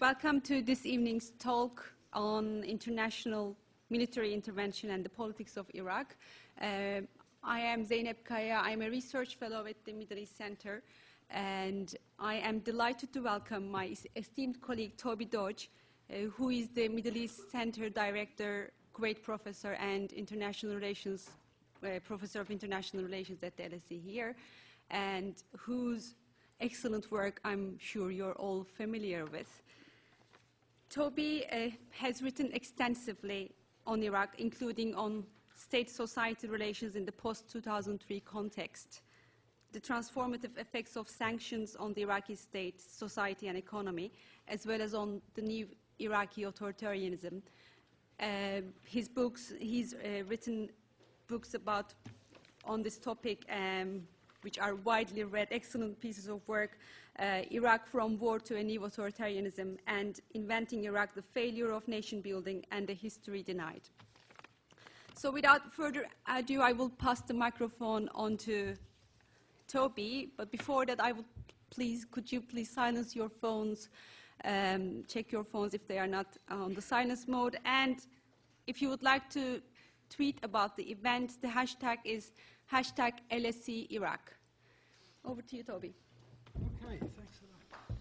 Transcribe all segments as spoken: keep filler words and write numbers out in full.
Welcome to this evening's talk on international military intervention and the politics of Iraq. Uh, I am Zeynep Kaya. I'm a research fellow at the Middle East Center, and I am delighted to welcome my esteemed colleague Toby Dodge, uh, who is the Middle East Center Director, Kuwait Professor, and International Relations uh, Professor of International Relations at the L S E here, and whose excellent work I'm sure you're all familiar with. Toby uh, has written extensively on Iraq, including on state-society relations in the post two thousand three context, the transformative effects of sanctions on the Iraqi state, society, and economy, as well as on the new Iraqi authoritarianism. Uh, his books, he's uh, written books about on this topic, um, which are widely read, excellent pieces of work, uh, Iraq from War to a New Authoritarianism, and Inventing Iraq, the Failure of Nation Building and the History Denied. So without further ado, I will pass the microphone on to Toby, but before that, I would please, could you please silence your phones, um, check your phones if they are not on the silence mode, and if you would like to tweet about the event, the hashtag is hashtag L S E Iraq. Over to you, Toby. Okay, thanks a lot.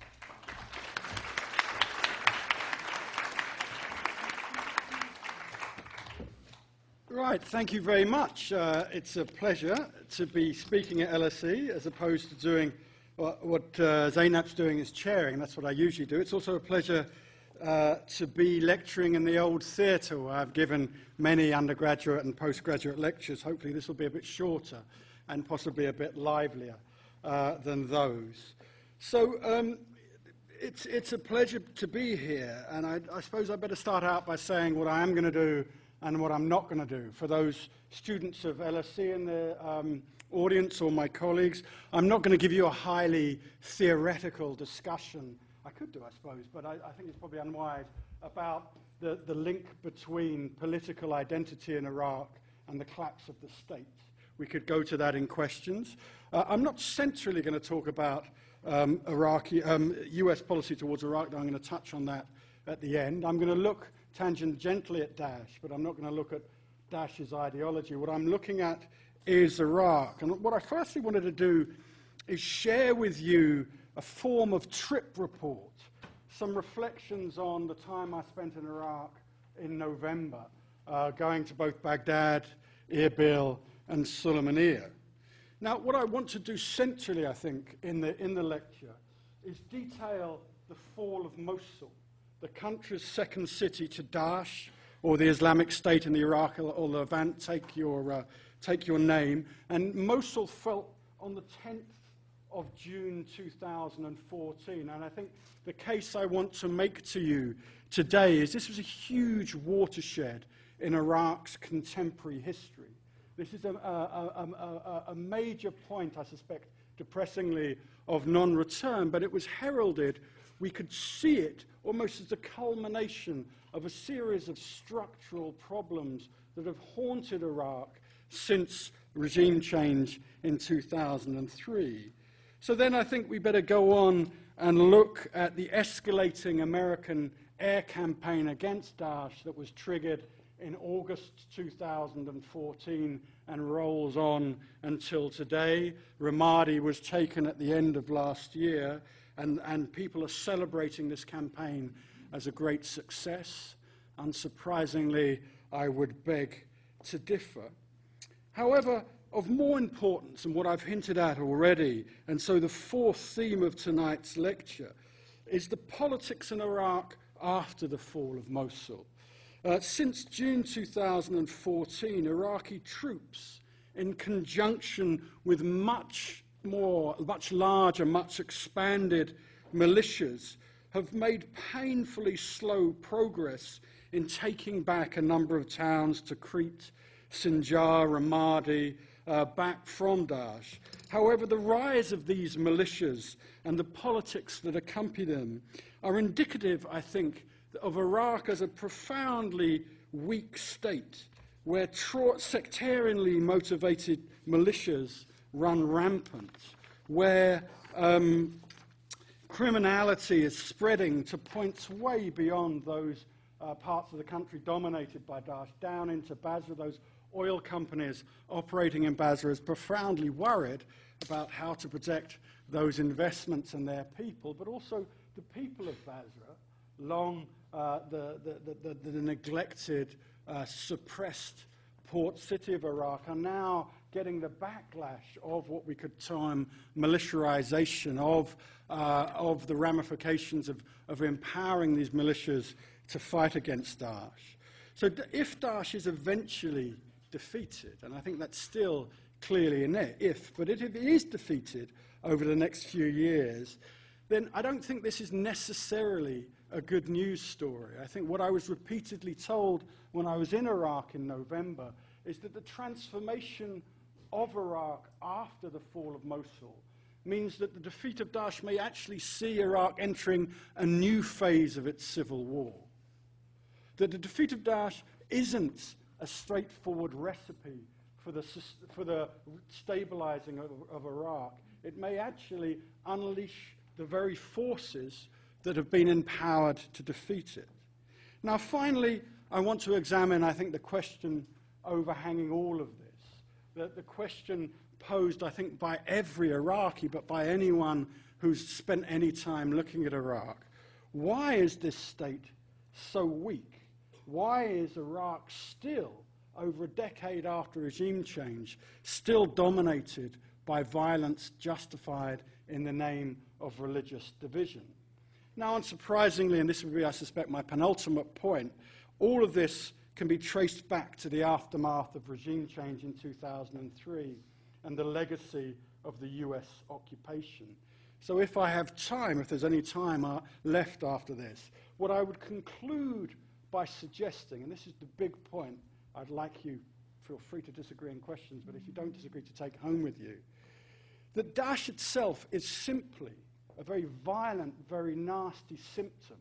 Right, thank you very much. Uh, it's a pleasure to be speaking at L S E as opposed to doing what, what uh, Zeynep's doing is chairing. That's what I usually do. It's also a pleasure uh, to be lecturing in the old theatre where I've given many undergraduate and postgraduate lectures. Hopefully this will be a bit shorter and possibly a bit livelier uh, than those. So um, it's, it's a pleasure to be here, and I, I suppose I better start out by saying what I am going to do and what I'm not going to do. For those students of L S E in the um, audience or my colleagues, I'm not going to give you a highly theoretical discussion. I could do, I suppose, but I, I think it's probably unwise, about the, the link between political identity in Iraq and the collapse of the state. We could go to that in questions. Uh, I'm not centrally going to talk about um, Iraqi, um, U S policy towards Iraq, though I'm going to touch on that at the end. I'm going to look tangentially at Daesh, but I'm not going to look at Daesh's ideology. What I'm looking at is Iraq. And what I firstly wanted to do is share with you a form of trip report, some reflections on the time I spent in Iraq in November, uh, going to both Baghdad, Erbil, and Sulaymaniyah. Now, what I want to do centrally, I think, in the, in the lecture is detail the fall of Mosul, the country's second city to Daesh, or the Islamic State in the Iraq or Levant, take your, uh, take your name. And Mosul fell on the tenth of June two thousand fourteen. And I think the case I want to make to you today is this was a huge watershed in Iraq's contemporary history. This is a, a, a, a, a major point, I suspect, depressingly, of non-return, but it was heralded, we could see it almost as the culmination of a series of structural problems that have haunted Iraq since regime change in two thousand three. So then I think we better go on and look at the escalating American air campaign against Daesh that was triggered in August two thousand fourteen and rolls on until today. Ramadi was taken at the end of last year, and, and people are celebrating this campaign as a great success. Unsurprisingly, I would beg to differ. However, of more importance, and what I've hinted at already, and so the fourth theme of tonight's lecture, is the politics in Iraq after the fall of Mosul. Uh, since June two thousand fourteen, Iraqi troops, in conjunction with much more, much larger, much expanded militias, have made painfully slow progress in taking back a number of towns, Tikrit, Sinjar, Ramadi, uh, back from Daesh. However, the rise of these militias and the politics that accompany them are indicative, I think, of Iraq as a profoundly weak state where sectarianly motivated militias run rampant, where um, criminality is spreading to points way beyond those uh, parts of the country dominated by Daesh, down into Basra. Those oil companies operating in Basra is profoundly worried about how to protect those investments and their people, but also the people of Basra, long uh, the, the, the, the, the neglected, uh, suppressed port city of Iraq, are now getting the backlash of what we could term militarization, of, uh, of the ramifications of, of empowering these militias to fight against Daesh. So if Daesh is eventually defeated, and I think that's still clearly in there, if, but if it is defeated over the next few years, then I don't think this is necessarily a good news story. I think what I was repeatedly told when I was in Iraq in November is that the transformation of Iraq after the fall of Mosul means that the defeat of Daesh may actually see Iraq entering a new phase of its civil war. That the defeat of Daesh isn't a straightforward recipe for the, for the stabilizing of, of Iraq. It may actually unleash the very forces that have been empowered to defeat it. Now, finally, I want to examine, I think, the question overhanging all of this, the, the question posed, I think, by every Iraqi, but by anyone who's spent any time looking at Iraq. Why is this state so weak? Why is Iraq still, over a decade after regime change, still dominated by violence justified in the name of religious division? Now, unsurprisingly, and this would be, I suspect, my penultimate point, all of this can be traced back to the aftermath of regime change in two thousand three and the legacy of the U S occupation. So if I have time, if there's any time uh, left after this, what I would conclude by suggesting, and this is the big point, I'd like you, feel free to disagree in questions, but if you don't disagree, to take home with you, that Daesh itself is simply a very violent, very nasty symptom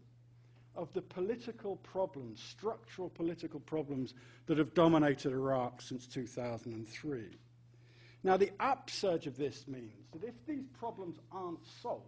of the political problems, structural political problems that have dominated Iraq since two thousand three. Now, the upsurge of this means that if these problems aren't solved,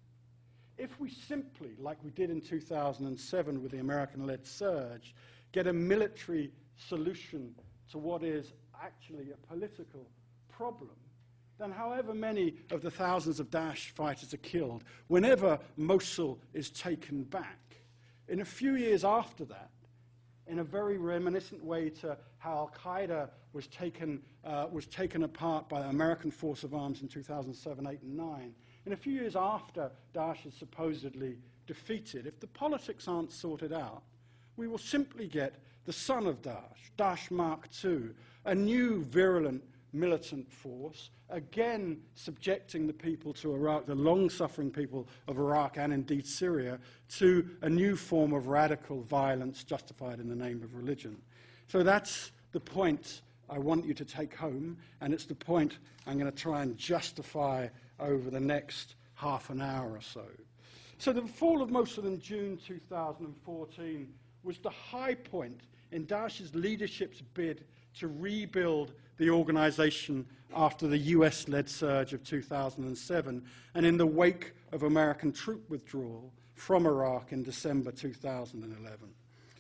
if we simply, like we did in two thousand seven with the American-led surge, get a military solution to what is actually a political problem, then however many of the thousands of Daesh fighters are killed, whenever Mosul is taken back, in a few years after that, in a very reminiscent way to how Al-Qaeda was taken, uh, was taken apart by the American force of arms in two thousand seven, eight, and nine, in a few years after Daesh is supposedly defeated, if the politics aren't sorted out, we will simply get the son of Daesh, Daesh Mark two, a new virulent militant force, again subjecting the people to Iraq, the long-suffering people of Iraq and indeed Syria, to a new form of radical violence justified in the name of religion. So that's the point I want you to take home, and it's the point I'm going to try and justify over the next half an hour or so. So the fall of Mosul in June two thousand fourteen was the high point in Daesh's leadership's bid to rebuild the organization after the U S-led surge of two thousand seven and in the wake of American troop withdrawal from Iraq in December two thousand eleven.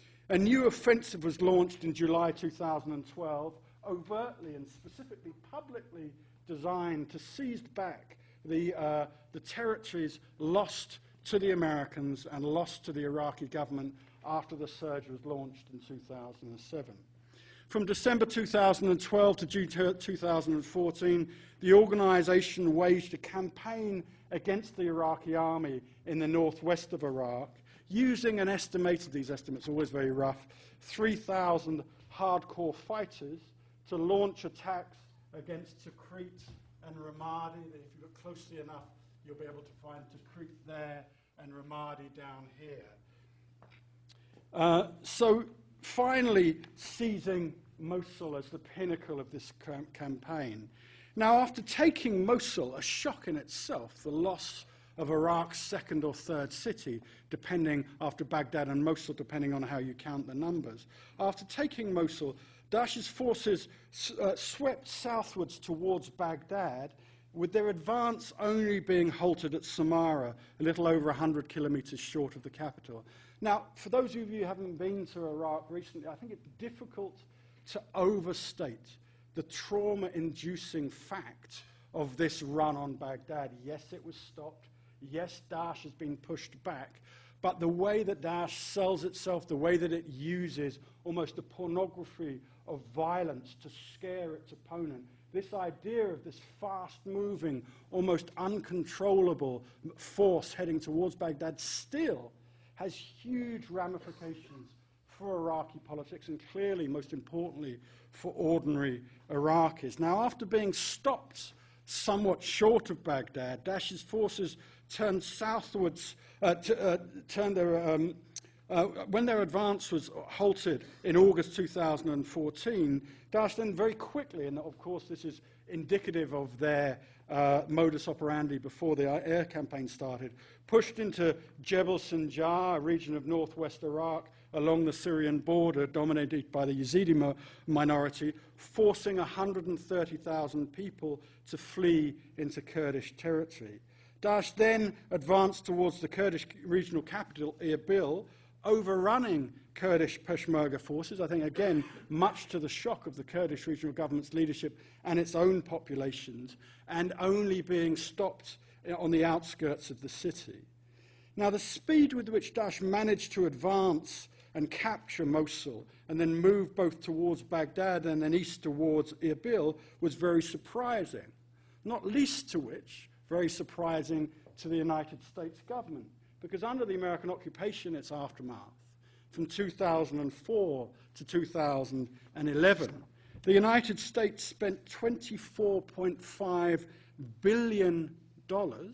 A new offensive was launched in July two thousand twelve, overtly and specifically publicly designed to seize back the, uh, the territories lost to the Americans and lost to the Iraqi government after the surge was launched in two thousand seven. From December two thousand twelve to June two thousand fourteen, the organization waged a campaign against the Iraqi army in the northwest of Iraq, using an estimated, these estimates are always very rough, three thousand hardcore fighters to launch attacks against Tikrit and Ramadi. If you look closely enough, you'll be able to find Tikrit there and Ramadi down here. Uh, so finally seizing Mosul as the pinnacle of this cam campaign. Now, after taking Mosul, a shock in itself, the loss of Iraq's second or third city, depending after Baghdad and Mosul, depending on how you count the numbers. After taking Mosul, Daesh's forces uh, swept southwards towards Baghdad, with their advance only being halted at Samarra, a little over one hundred kilometers short of the capital. Now, for those of you who haven't been to Iraq recently, I think it's difficult to overstate the trauma-inducing fact of this run on Baghdad. Yes, it was stopped. Yes, Daesh has been pushed back. But the way that Daesh sells itself, the way that it uses almost a pornography of violence to scare its opponent, this idea of this fast-moving, almost uncontrollable force heading towards Baghdad still has huge ramifications for Iraqi politics and clearly, most importantly, for ordinary Iraqis. Now, after being stopped somewhat short of Baghdad, Daesh's forces turned southwards, uh, to, uh, turned their, um, uh, when their advance was halted in August two thousand fourteen, Daesh then very quickly, and of course this is indicative of their uh, modus operandi before the air campaign started, pushed into Jebel Sinjar, a region of northwest Iraq, along the Syrian border dominated by the Yazidi mo- minority, forcing one hundred thirty thousand people to flee into Kurdish territory. Daesh then advanced towards the Kurdish regional capital, Erbil, overrunning Kurdish Peshmerga forces, I think, again, much to the shock of the Kurdish regional government's leadership and its own populations, and only being stopped on the outskirts of the city. Now, the speed with which Daesh managed to advance and capture Mosul and then move both towards Baghdad and then east towards Erbil was very surprising, not least to which very surprising to the United States government, because under the American occupation, its aftermath, from two thousand four to two thousand eleven, the United States spent twenty-four point five billion dollars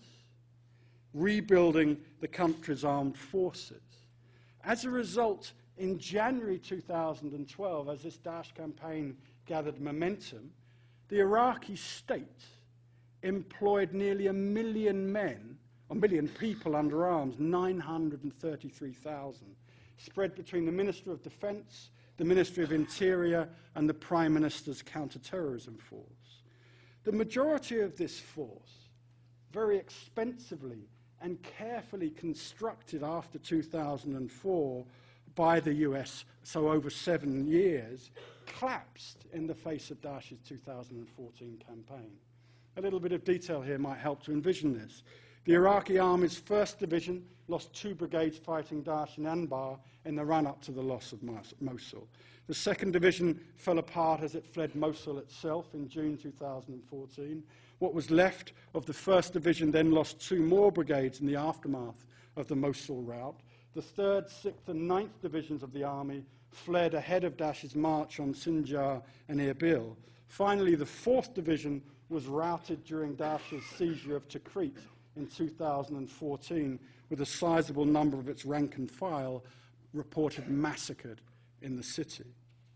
rebuilding the country's armed forces. As a result, in January two thousand twelve, as this Daesh campaign gathered momentum, the Iraqi state employed nearly a million men, a million people under arms, nine hundred thirty-three thousand, spread between the Ministry of Defense, the Ministry of Interior, and the Prime Minister's counter-terrorism force. The majority of this force, very expensively and carefully constructed after two thousand four by the U S, so over seven years, collapsed in the face of Daesh's two thousand fourteen campaign. A little bit of detail here might help to envision this. The Iraqi Army's first Division lost two brigades fighting Daesh in Anbar in the run-up to the loss of Mosul. The second Division fell apart as it fled Mosul itself in June two thousand fourteen. What was left of the first Division then lost two more brigades in the aftermath of the Mosul rout. The third, sixth, and ninth Divisions of the Army fled ahead of Daesh's march on Sinjar and Erbil. Finally, the fourth Division was routed during Daesh's seizure of Tikrit in two thousand fourteen, with a sizable number of its rank and file reported massacred in the city.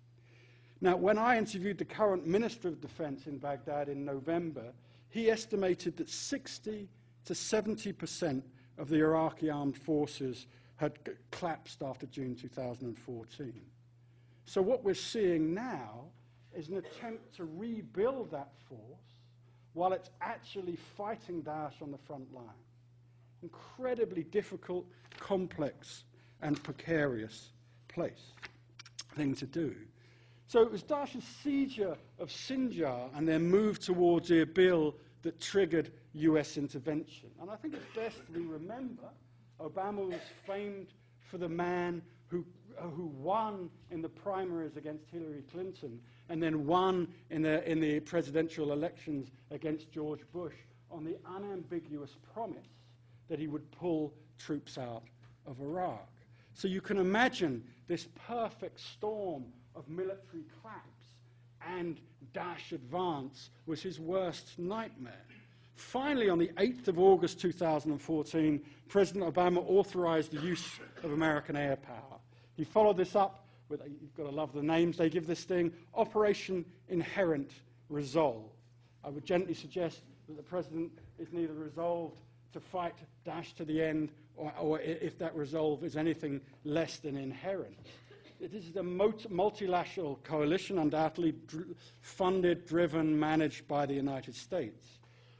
Now, when I interviewed the current Minister of Defense in Baghdad in November, he estimated that sixty to seventy percent of the Iraqi armed forces had c- collapsed after June two thousand fourteen. So what we're seeing now is an attempt to rebuild that force while it's actually fighting Daesh on the front line. Incredibly difficult, complex, and precarious place, thing to do. So it was Daesh's seizure of Sinjar and their move towards Erbil that triggered U S intervention. And I think it's best we remember Obama was famed for the man who, uh, who won in the primaries against Hillary Clinton and then won in the, in the presidential elections against George Bush on the unambiguous promise that he would pull troops out of Iraq. So you can imagine this perfect storm of military collapse and Daesh advance was his worst nightmare. Finally, on the eighth of August two thousand fourteen, President Obama authorized the use of American air power. He followed this up with, you've got to love the names they give this thing, Operation Inherent Resolve. I would gently suggest that the President is neither resolved to fight Daesh to the end, or, or if that resolve is anything less than inherent. This is a multilateral coalition, undoubtedly dr- funded, driven, managed by the United States.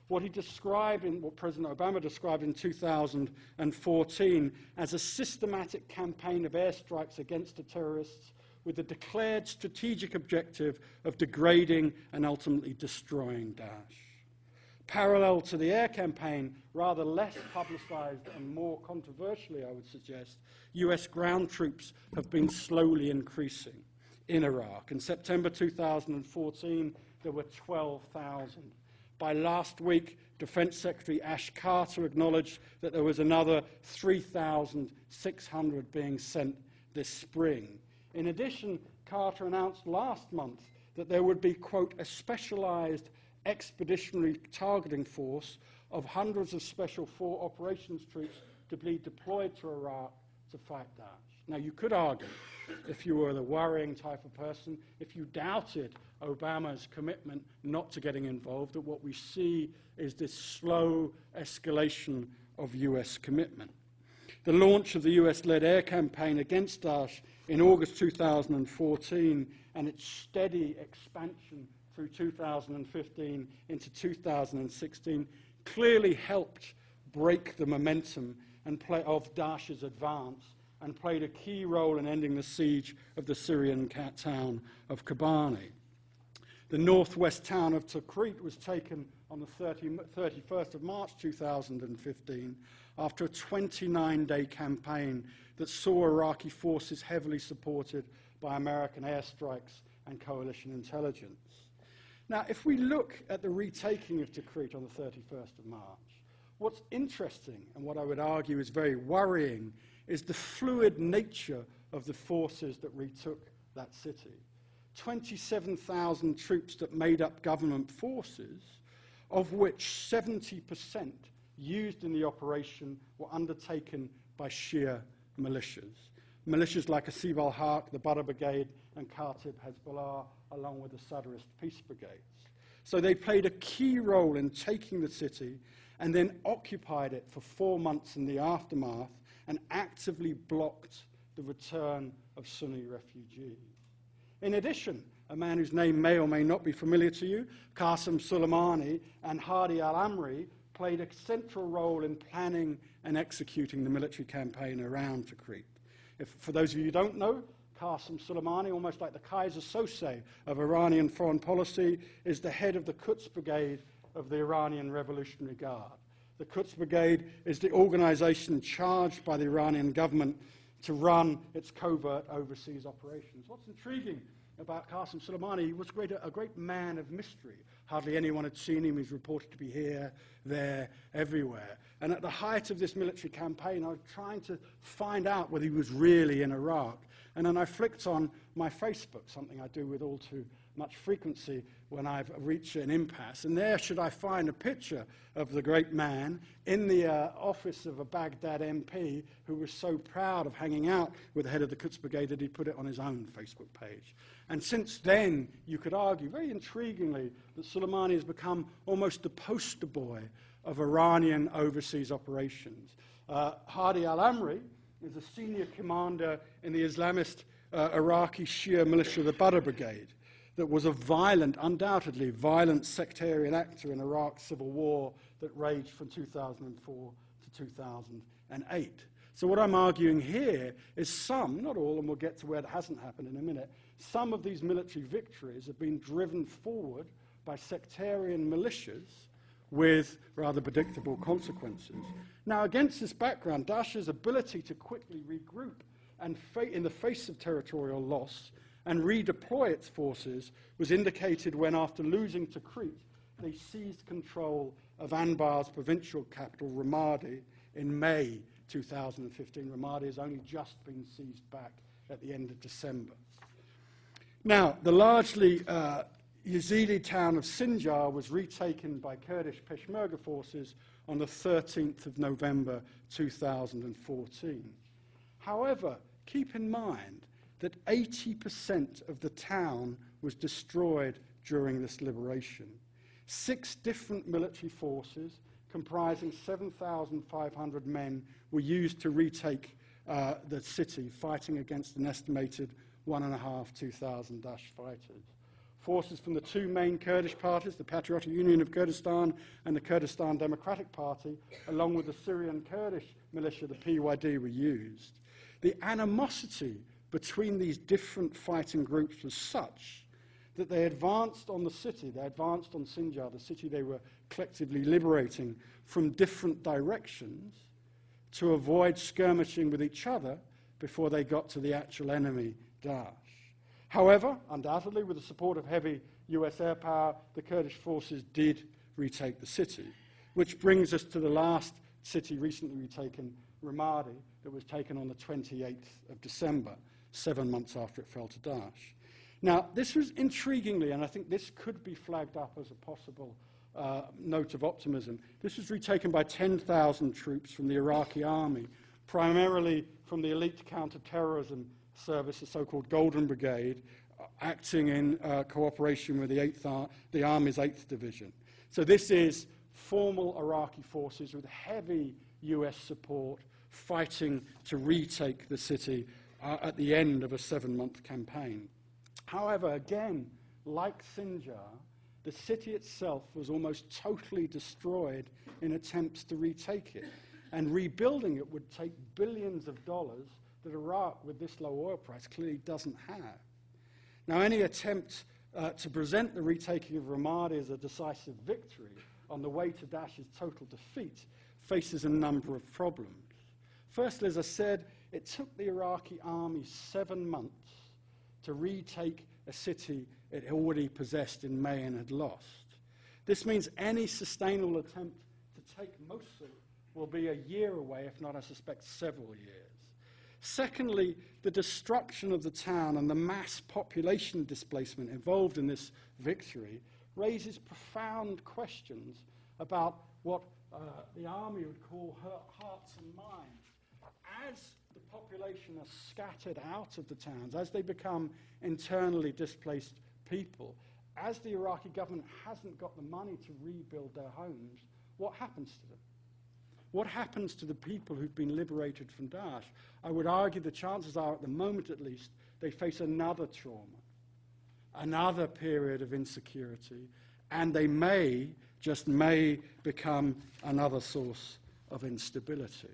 what he described in what President Obama described in two thousand fourteen as a systematic campaign of airstrikes against the terrorists with the declared strategic objective of degrading and ultimately destroying Daesh. Parallel to the air campaign, rather less publicized and more controversially, I would suggest, U S ground troops have been slowly increasing in Iraq. In September two thousand fourteen, there were twelve thousand. By last week, Defense Secretary Ash Carter acknowledged that there was another three thousand six hundred being sent this spring. In addition, Carter announced last month that there would be, quote, a specialized expeditionary targeting force of hundreds of Special Force operations troops to be deployed to Iraq to fight Daesh. Now, you could argue, if you were the worrying type of person, if you doubted Obama's commitment not to getting involved, that what we see is this slow escalation of U S commitment. The launch of the U S-led air campaign against Daesh in August two thousand fourteen and its steady expansion through two thousand fifteen into two thousand sixteen clearly helped break the momentum and play of Daesh's advance and played a key role in ending the siege of the Syrian town of Kobani. The northwest town of Tikrit was taken on the thirty-first of March two thousand fifteen after a twenty-nine day campaign that saw Iraqi forces heavily supported by American airstrikes and coalition intelligence. Now, if we look at the retaking of Tikrit on the thirty-first of March, what's interesting and what I would argue is very worrying is the fluid nature of the forces that retook that city. twenty-seven thousand troops that made up government forces, of which seventy percent used in the operation were undertaken by Shia militias. Militias like Asib al-Haq, the Badr Brigade, and Khatib Hezbollah, along with the Sadrist peace brigades. So they played a key role in taking the city and then occupied it for four months in the aftermath and actively blocked the return of Sunni refugees. In addition, a man whose name may or may not be familiar to you, Qasem Soleimani and Hadi al-Amri, played a central role in planning and executing the military campaign around Tikrit. If, for those of you who don't know, Qasem Soleimani, almost like the Kaiser Sose of Iranian foreign policy, is the head of the Quds Brigade of the Iranian Revolutionary Guard. The Quds Brigade is the organization charged by the Iranian government to run its covert overseas operations. What's intriguing about Qasem Soleimani, he was great, a great man of mystery. Hardly anyone had seen him. He's reported to be here, there, everywhere. And at the height of this military campaign, I was trying to find out whether he was really in Iraq. And then I flicked on my Facebook, something I do with all too much frequency when I've reached an impasse. And there should I find a picture of the great man in the uh, office of a Baghdad M P who was so proud of hanging out with the head of the Quds Brigade that he put it on his own Facebook page. And since then, you could argue, very intriguingly, that Soleimani has become almost the poster boy of Iranian overseas operations. Uh, Hadi al-Amri is a senior commander in the Islamist uh, Iraqi Shia militia, the Badr Brigade, that was a violent, undoubtedly violent sectarian actor in Iraq's civil war that raged from two thousand four to two thousand eight. So what I'm arguing here is some, not all, and we'll get to where it hasn't happened in a minute, some of these military victories have been driven forward by sectarian militias with rather predictable consequences. Now, against this background, Daesh's ability to quickly regroup and fa- in the face of territorial loss and redeploy its forces was indicated when, after losing Tikrit, they seized control of Anbar's provincial capital, Ramadi, in May two thousand fifteen. Ramadi has only just been seized back at the end of December. Now, the largely uh, Yazidi town of Sinjar was retaken by Kurdish Peshmerga forces on the thirteenth of November two thousand fourteen. However, keep in mind that eighty percent of the town was destroyed during this liberation. Six different military forces comprising seven thousand five hundred men were used to retake uh, the city, fighting against an estimated one and a half, two thousand Daesh fighters. forces from the two main Kurdish parties, the Patriotic Union of Kurdistan and the Kurdistan Democratic Party, along with the Syrian Kurdish militia, the P Y D, were used. The animosity between these different fighting groups was such that they advanced on the city, they advanced on Sinjar, the city they were collectively liberating, from different directions to avoid skirmishing with each other before they got to the actual enemy, Daesh. However, undoubtedly, with the support of heavy U S air power, the Kurdish forces did retake the city, which brings us to the last city recently retaken, Ramadi, that was taken on the twenty-eighth of December, seven months after it fell to Daesh. Now, this was intriguingly, and I think this could be flagged up as a possible uh, note of optimism, this was retaken by ten thousand troops from the Iraqi army, primarily from the elite counter-terrorism service, the so-called Golden Brigade, uh, acting in uh, cooperation with the, eighth Ar the Army's eighth Division. So this is formal Iraqi forces with heavy U S support fighting to retake the city uh, at the end of a seven-month campaign. However, again, like Sinjar, the city itself was almost totally destroyed in attempts to retake it. And rebuilding it would take billions of dollars that Iraq, with this low oil price, clearly doesn't have. Now, any attempt uh, to present the retaking of Ramadi as a decisive victory on the way to Daesh's total defeat faces a number of problems. Firstly, as I said, it took the Iraqi army seven months to retake a city it already possessed in May and had lost. This means any sustainable attempt to take Mosul will be a year away, if not, I suspect, several years. Secondly, the destruction of the town and the mass population displacement involved in this victory raises profound questions about what uh, the army would call her hearts and minds. As the population are scattered out of the towns, as they become internally displaced people, as the Iraqi government hasn't got the money to rebuild their homes, what happens to them? What happens to the people who've been liberated from Daesh? I would argue the chances are, at the moment at least, they face another trauma, another period of insecurity, and they may, just may, become another source of instability.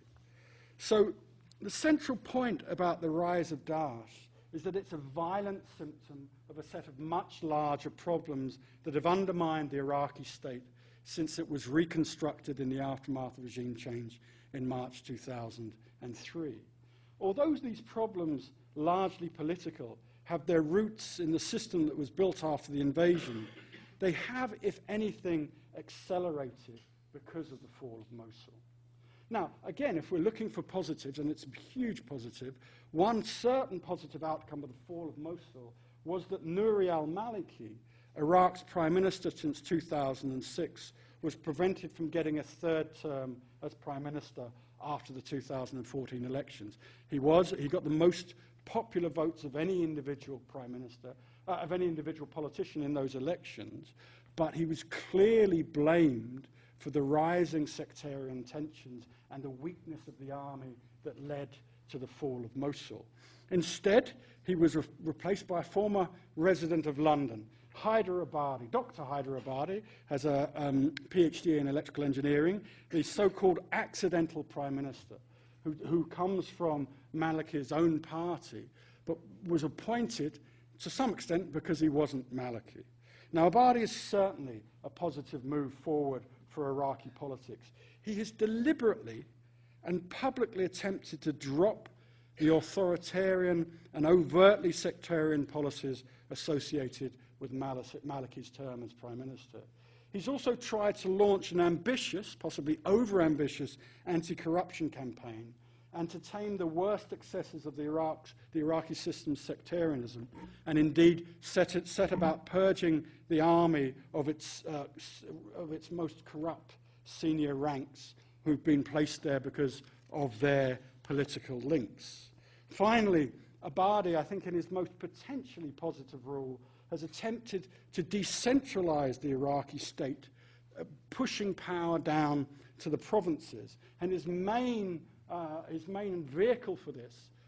So the central point about the rise of Daesh is that it's a violent symptom of a set of much larger problems that have undermined the Iraqi state since it was reconstructed in the aftermath of regime change in March two thousand three. Although these problems, largely political, have their roots in the system that was built after the invasion, they have, if anything, accelerated because of the fall of Mosul. Now, again, if we're looking for positives, and it's a huge positive, one certain positive outcome of the fall of Mosul was that Nouri al-Maliki, Iraq's prime minister since two thousand six, was prevented from getting a third term as prime minister after the two thousand fourteen elections. He was, he got the most popular votes of any individual prime minister, uh, of any individual politician in those elections, but he was clearly blamed for the rising sectarian tensions and the weakness of the army that led to the fall of Mosul. Instead, he was re replaced by a former resident of London, Haider Abadi. Doctor Haider Abadi has a um, PhD in electrical engineering, the so-called accidental prime minister, who, who comes from Maliki's own party, but was appointed to some extent because he wasn't Maliki. Now, Abadi is certainly a positive move forward for Iraqi politics. He has deliberately and publicly attempted to drop the authoritarian and overtly sectarian policies associated with Maliki's term as prime minister. He's also tried to launch an ambitious, possibly over-ambitious, anti-corruption campaign and to tame the worst excesses of the, Iraq's, the Iraqi system's sectarianism, and indeed set, it, set about purging the army of its, uh, of its most corrupt senior ranks who've been placed there because of their political links. Finally, Abadi, I think in his most potentially positive role, has attempted to decentralize the Iraqi state, uh, pushing power down to the provinces. And his main, uh, his main vehicle for this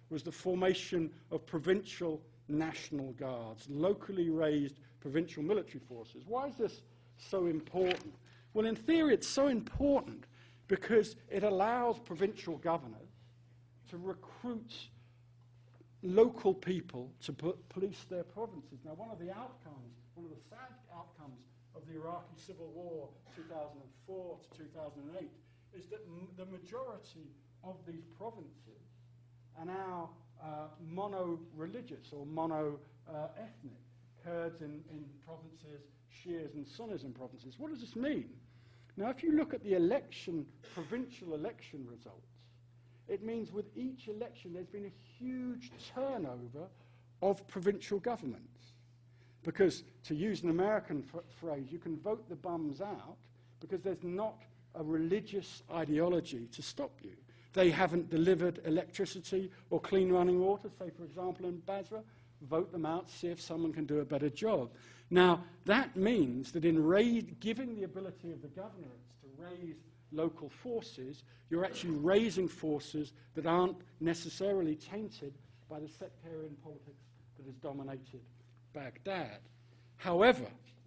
was the formation of provincial national guards, locally raised provincial military forces. Why is this so important? Well, in theory, it's so important because it allows provincial governors to recruit local people to put, police their provinces. Now, one of the outcomes, one of the sad outcomes of the Iraqi civil war, two thousand four to two thousand eight, is that m the majority of these provinces are now uh, mono-religious or mono-ethnic. Uh, Kurds in, in provinces, Shias and Sunnis in provinces. What does this mean? Now, if you look at the election, provincial election results, it means with each election there's been a huge turnover of provincial governments. Because, to use an American phrase, you can vote the bums out because there's not a religious ideology to stop you. They haven't delivered electricity or clean running water, say, for example, in Basra. Vote them out, see if someone can do a better job. Now, that means that in giving the ability of the governorates to raise local forces, you're actually raising forces that aren't necessarily tainted by the sectarian politics that has dominated Baghdad. However,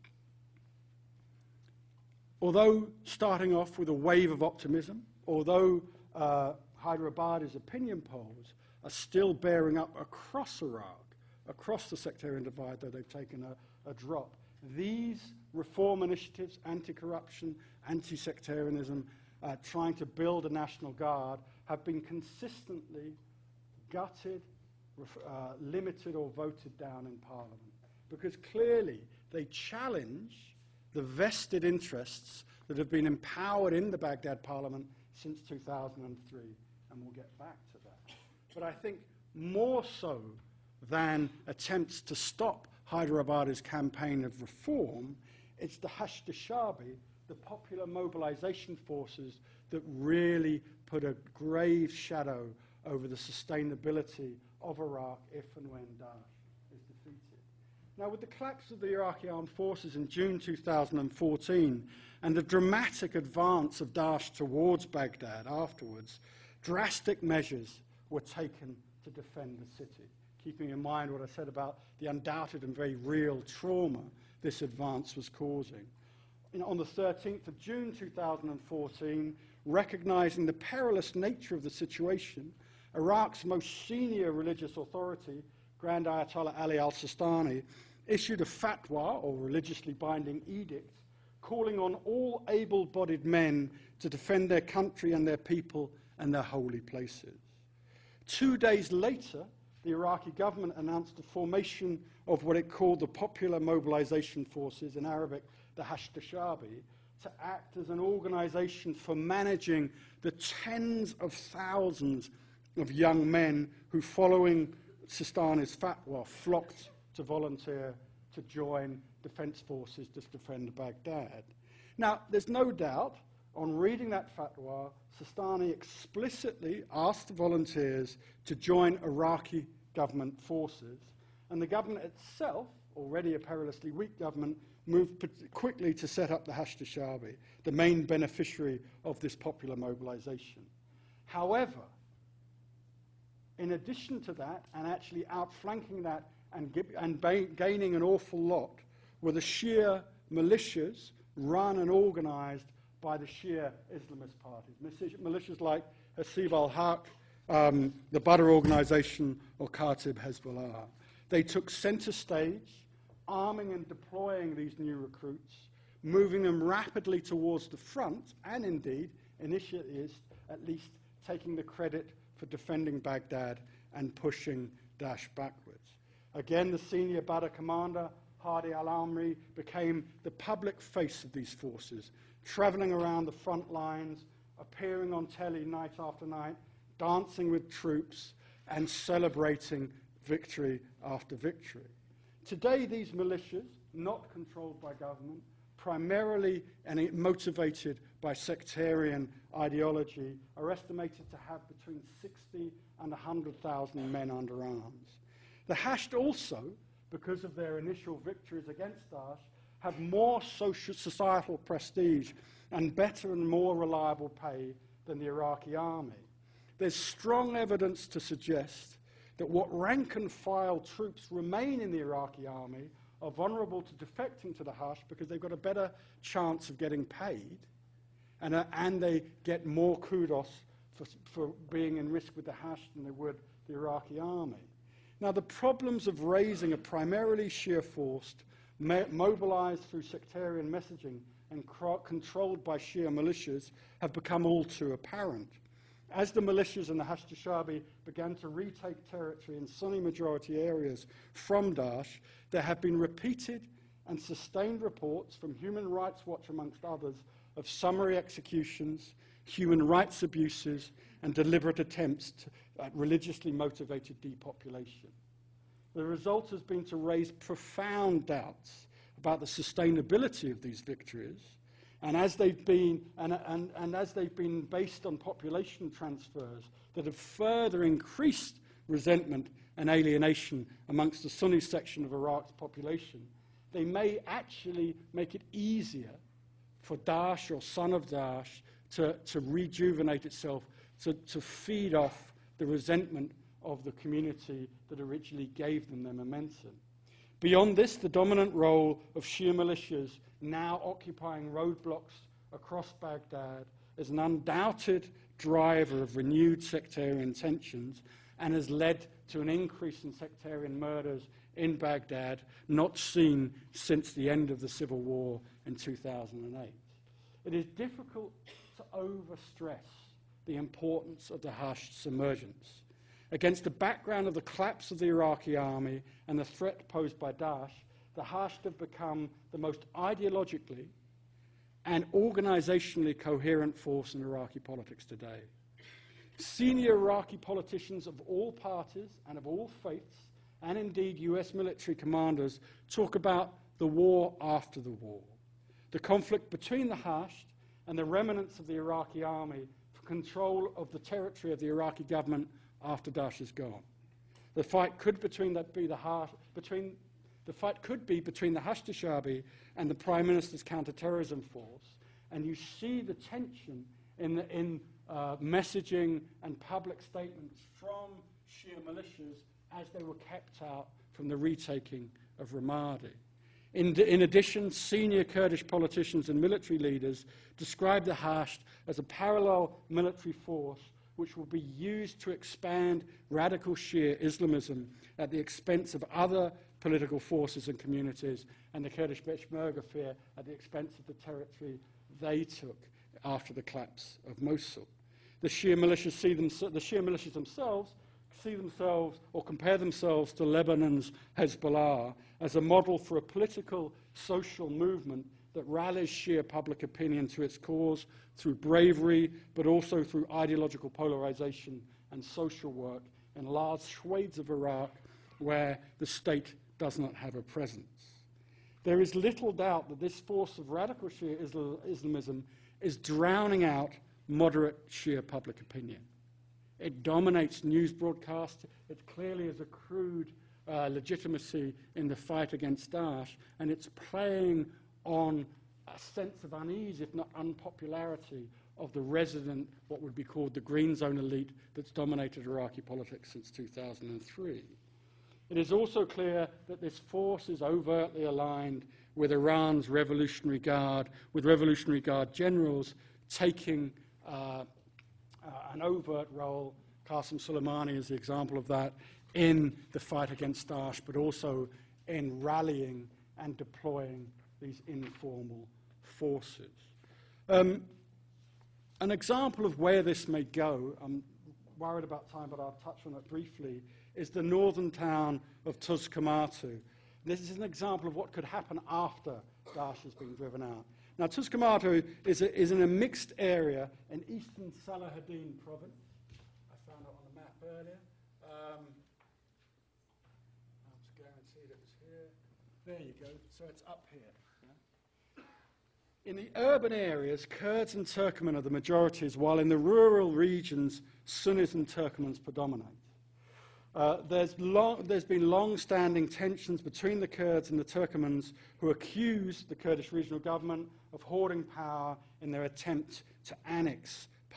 although starting off with a wave of optimism, although uh, Hyderabad's opinion polls are still bearing up across Iraq, across the sectarian divide, though they've taken a, a drop, these reform initiatives, anti-corruption, anti-sectarianism, uh, trying to build a national guard, have been consistently gutted, uh, limited or voted down in Parliament. Because clearly they challenge the vested interests that have been empowered in the Baghdad Parliament since two thousand three, and we'll get back to that. But I think more so than attempts to stop Hyderabad's campaign of reform, it's the Hashd Shabi, the popular mobilization forces, that really put a grave shadow over the sustainability of Iraq if and when Daesh is defeated. Now, with the collapse of the Iraqi armed forces in June two thousand fourteen and the dramatic advance of Daesh towards Baghdad afterwards, drastic measures were taken to defend the city, keeping in mind what I said about the undoubted and very real trauma this advance was causing. You know, on the thirteenth of June two thousand fourteen, recognizing the perilous nature of the situation, Iraq's most senior religious authority, Grand Ayatollah Ali al-Sistani, issued a fatwa, or religiously binding edict, calling on all able-bodied men to defend their country and their people and their holy places. Two days later, the Iraqi government announced the formation of what it called the Popular Mobilization Forces, in Arabic, the Hashd Shabi, to act as an organization for managing the tens of thousands of young men who, following Sistani's fatwa, flocked to volunteer to join defense forces to defend Baghdad. Now, there's no doubt, on reading that fatwa, Sistani explicitly asked the volunteers to join Iraqi government forces, and the government itself, already a perilously weak government, moved quickly to set up the Hashd Shabi, the main beneficiary of this popular mobilization. However, in addition to that, and actually outflanking that and, give, and gaining an awful lot, were the Shia militias run and organized by the Shia Islamist parties. Militias like Hasib al-Haq, um, the Badr organization, or Katib Hezbollah. They took center stage, arming and deploying these new recruits, moving them rapidly towards the front, and indeed, initially, at least taking the credit for defending Baghdad and pushing Daesh backwards. Again, the senior Badr commander, Hadi al-Amri, became the public face of these forces, traveling around the front lines, appearing on telly night after night, dancing with troops, and celebrating victory after victory. Today, these militias, not controlled by government, primarily and motivated by sectarian ideology, are estimated to have between sixty and one hundred thousand men under arms. The Hashd also, because of their initial victories against Daesh, have more social, societal prestige and better and more reliable pay than the Iraqi army. There's strong evidence to suggest that what rank-and-file troops remain in the Iraqi army are vulnerable to defecting to the Hashd because they've got a better chance of getting paid, and, uh, and they get more kudos for, for being in risk with the Hashd than they would the Iraqi army. Now, the problems of raising a primarily Shia force, mobilized through sectarian messaging and controlled by Shia militias, have become all too apparent. As the militias and the Hashd Shabi began to retake territory in Sunni-majority areas from Daesh, there have been repeated and sustained reports from Human Rights Watch, amongst others, of summary executions, human rights abuses, and deliberate attempts to, at religiously motivated depopulation. The result has been to raise profound doubts about the sustainability of these victories, and as they've been, and, and, and as they've been based on population transfers that have further increased resentment and alienation amongst the Sunni section of Iraq's population, they may actually make it easier for Daesh or son of Daesh to, to rejuvenate itself, to, to feed off the resentment of the community that originally gave them their momentum. Beyond this, the dominant role of Shia militias now occupying roadblocks across Baghdad is an undoubted driver of renewed sectarian tensions and has led to an increase in sectarian murders in Baghdad not seen since the end of the civil war in two thousand eight. It is difficult to overstress the importance of the Hashd emergence. Against the background of the collapse of the Iraqi army and the threat posed by Daesh, the Hashd have become the most ideologically and organizationally coherent force in Iraqi politics today. Senior Iraqi politicians of all parties and of all faiths, and indeed U S military commanders, talk about the war after the war, the conflict between the Hashd and the remnants of the Iraqi army for control of the territory of the Iraqi government after Daesh is gone. The fight could between that be the Hashd, between the fight could be between the Hashd Shabi and the Prime Minister's counter-terrorism force, and you see the tension in the, in uh, messaging and public statements from Shia militias as they were kept out from the retaking of Ramadi. In, in addition, senior Kurdish politicians and military leaders describe the Hashd as a parallel military force which will be used to expand radical Shia Islamism at the expense of other political forces and communities, and the Kurdish Peshmerga fear at the expense of the territory they took after the collapse of Mosul. The Shia militias see them, the Shia militias themselves see themselves or compare themselves to Lebanon's Hezbollah as a model for a political social movement that rallies Shia public opinion to its cause through bravery, but also through ideological polarization and social work in large swathes of Iraq where the state does not have a presence. There is little doubt that this force of radical Shia Islam- Islamism is drowning out moderate Shia public opinion. It dominates news broadcasts. It clearly has accrued uh, legitimacy in the fight against Daesh, and it's playing on a sense of unease, if not unpopularity, of the resident, what would be called the Green Zone elite that's dominated Iraqi politics since two thousand three. It is also clear that this force is overtly aligned with Iran's Revolutionary Guard, with Revolutionary Guard generals taking uh, uh, an overt role. Qasem Soleimani is the example of that in the fight against Daesh, but also in rallying and deploying these informal forces. Um, an example of where this may go, I'm worried about time, but I'll touch on it briefly, is the northern town of Tuzkamatu. This is an example of what could happen after Daesh has been driven out. Now, Tuzkamatu is, a, is in a mixed area in eastern Salahuddin province. I found it on the map earlier. Um, I was guaranteed it was here. There you go. So it's up here. In the urban areas, Kurds and Turkmen are the majorities, while in the rural regions, Sunnis and Turkmens predominate. Uh, there's, long, there's been long-standing tensions between the Kurds and the Turkmens, who accuse the Kurdish regional government of hoarding power in their attempt to annex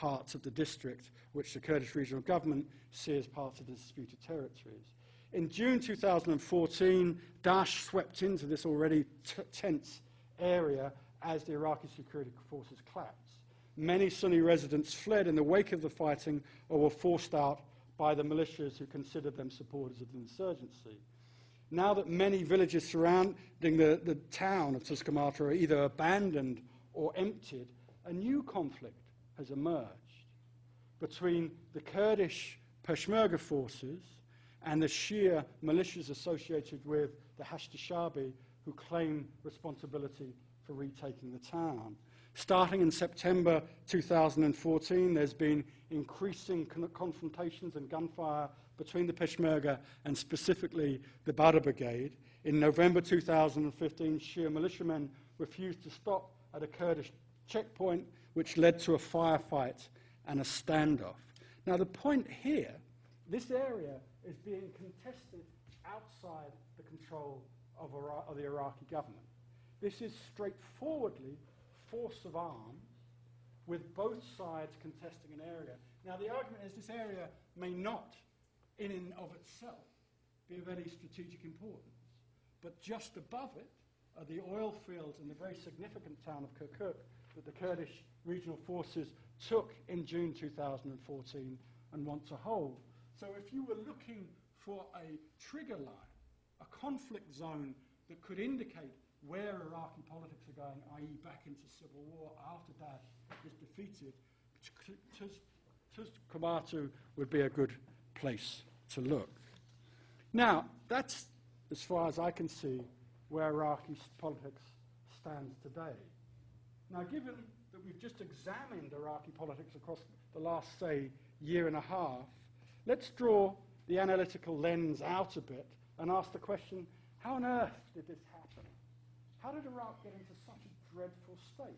parts of the district, which the Kurdish regional government see as parts of the disputed territories. In June two thousand fourteen, Daesh swept into this already t- tense area as the Iraqi security forces collapsed. Many Sunni residents fled in the wake of the fighting or were forced out by the militias who considered them supporters of the insurgency. Now that many villages surrounding the, the town of Tuskamata are either abandoned or emptied, a new conflict has emerged between the Kurdish Peshmerga forces and the Shia militias associated with the Hashd-e-Shaabi, who claim responsibility for retaking the town. Starting in September two thousand fourteen, there's been increasing con- confrontations and gunfire between the Peshmerga and specifically the Badr Brigade. In November two thousand fifteen, Shia militiamen refused to stop at a Kurdish checkpoint, which led to a firefight and a standoff. Now, the point here, this area is being contested outside the control of, Ira- of the Iraqi government. This is straightforwardly force of arms, with both sides contesting an area. Now, the argument is this area may not, in and of itself, be of any strategic importance, but just above it are the oil fields in the very significant town of Kirkuk that the Kurdish regional forces took in June two thousand fourteen and want to hold. So if you were looking for a trigger line, a conflict zone that could indicate where Iraqi politics are going, that is back into civil war after Daesh is defeated, Tuskamatu would be a good place to look. Now, that's, as far as I can see, where Iraqi politics stands today. Now, given that we've just examined Iraqi politics across the last, say, year and a half, let's draw the analytical lens out a bit and ask the question, how on earth did this happen? How did Iraq get into such a dreadful state?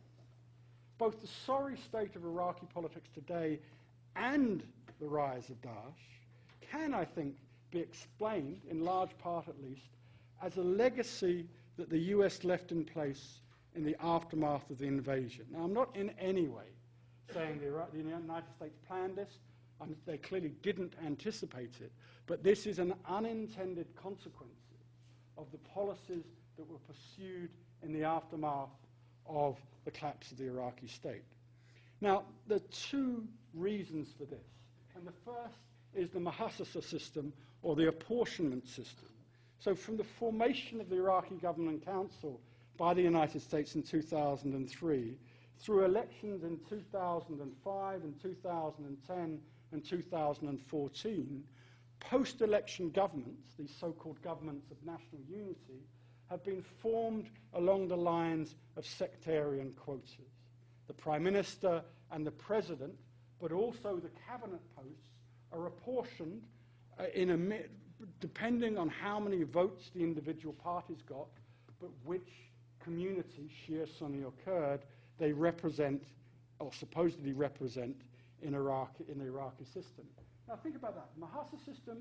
Both the sorry state of Iraqi politics today and the rise of Daesh can, I think, be explained, in large part at least, as a legacy that the U S left in place in the aftermath of the invasion. Now, I'm not in any way saying the, Iraq, the United States planned this. Um, they clearly didn't anticipate it. But this is an unintended consequence of the policies that were pursued in the aftermath of the collapse of the Iraqi state. Now, there are two reasons for this. And the first is the Muhassasa system, or the apportionment system. So from the formation of the Iraqi Government Council by the United States in two thousand three, through elections in two thousand five and two thousand ten and two thousand fourteen, post-election governments, these so-called governments of national unity, have been formed along the lines of sectarian quotas. The Prime Minister and the President, but also the cabinet posts, are apportioned uh, in a mi- depending on how many votes the individual parties got, but which community, Shia, Sunni or Kurd, they represent or supposedly represent in Iraq, in the Iraqi system. Now think about that. The Muhassasa system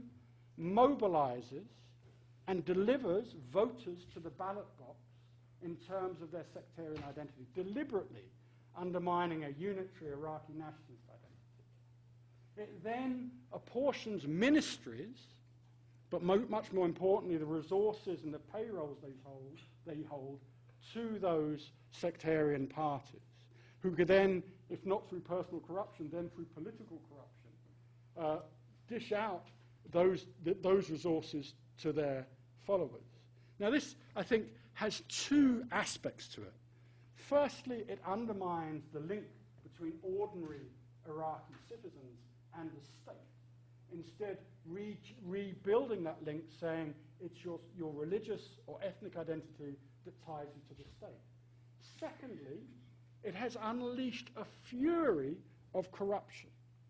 mobilizes and delivers voters to the ballot box in terms of their sectarian identity, deliberately undermining a unitary Iraqi nationalist identity. It then apportions ministries, but mo- much more importantly, the resources and the payrolls they hold, they hold to those sectarian parties, who could then, if not through personal corruption, then through political corruption, uh, dish out those, th- those resources to their followers. Now this, I think, has two aspects to it. Firstly, it undermines the link between ordinary Iraqi citizens and the state, instead re- rebuilding that link, saying it's your, your religious or ethnic identity that ties you to the state. Secondly, it has unleashed a fury of corruption.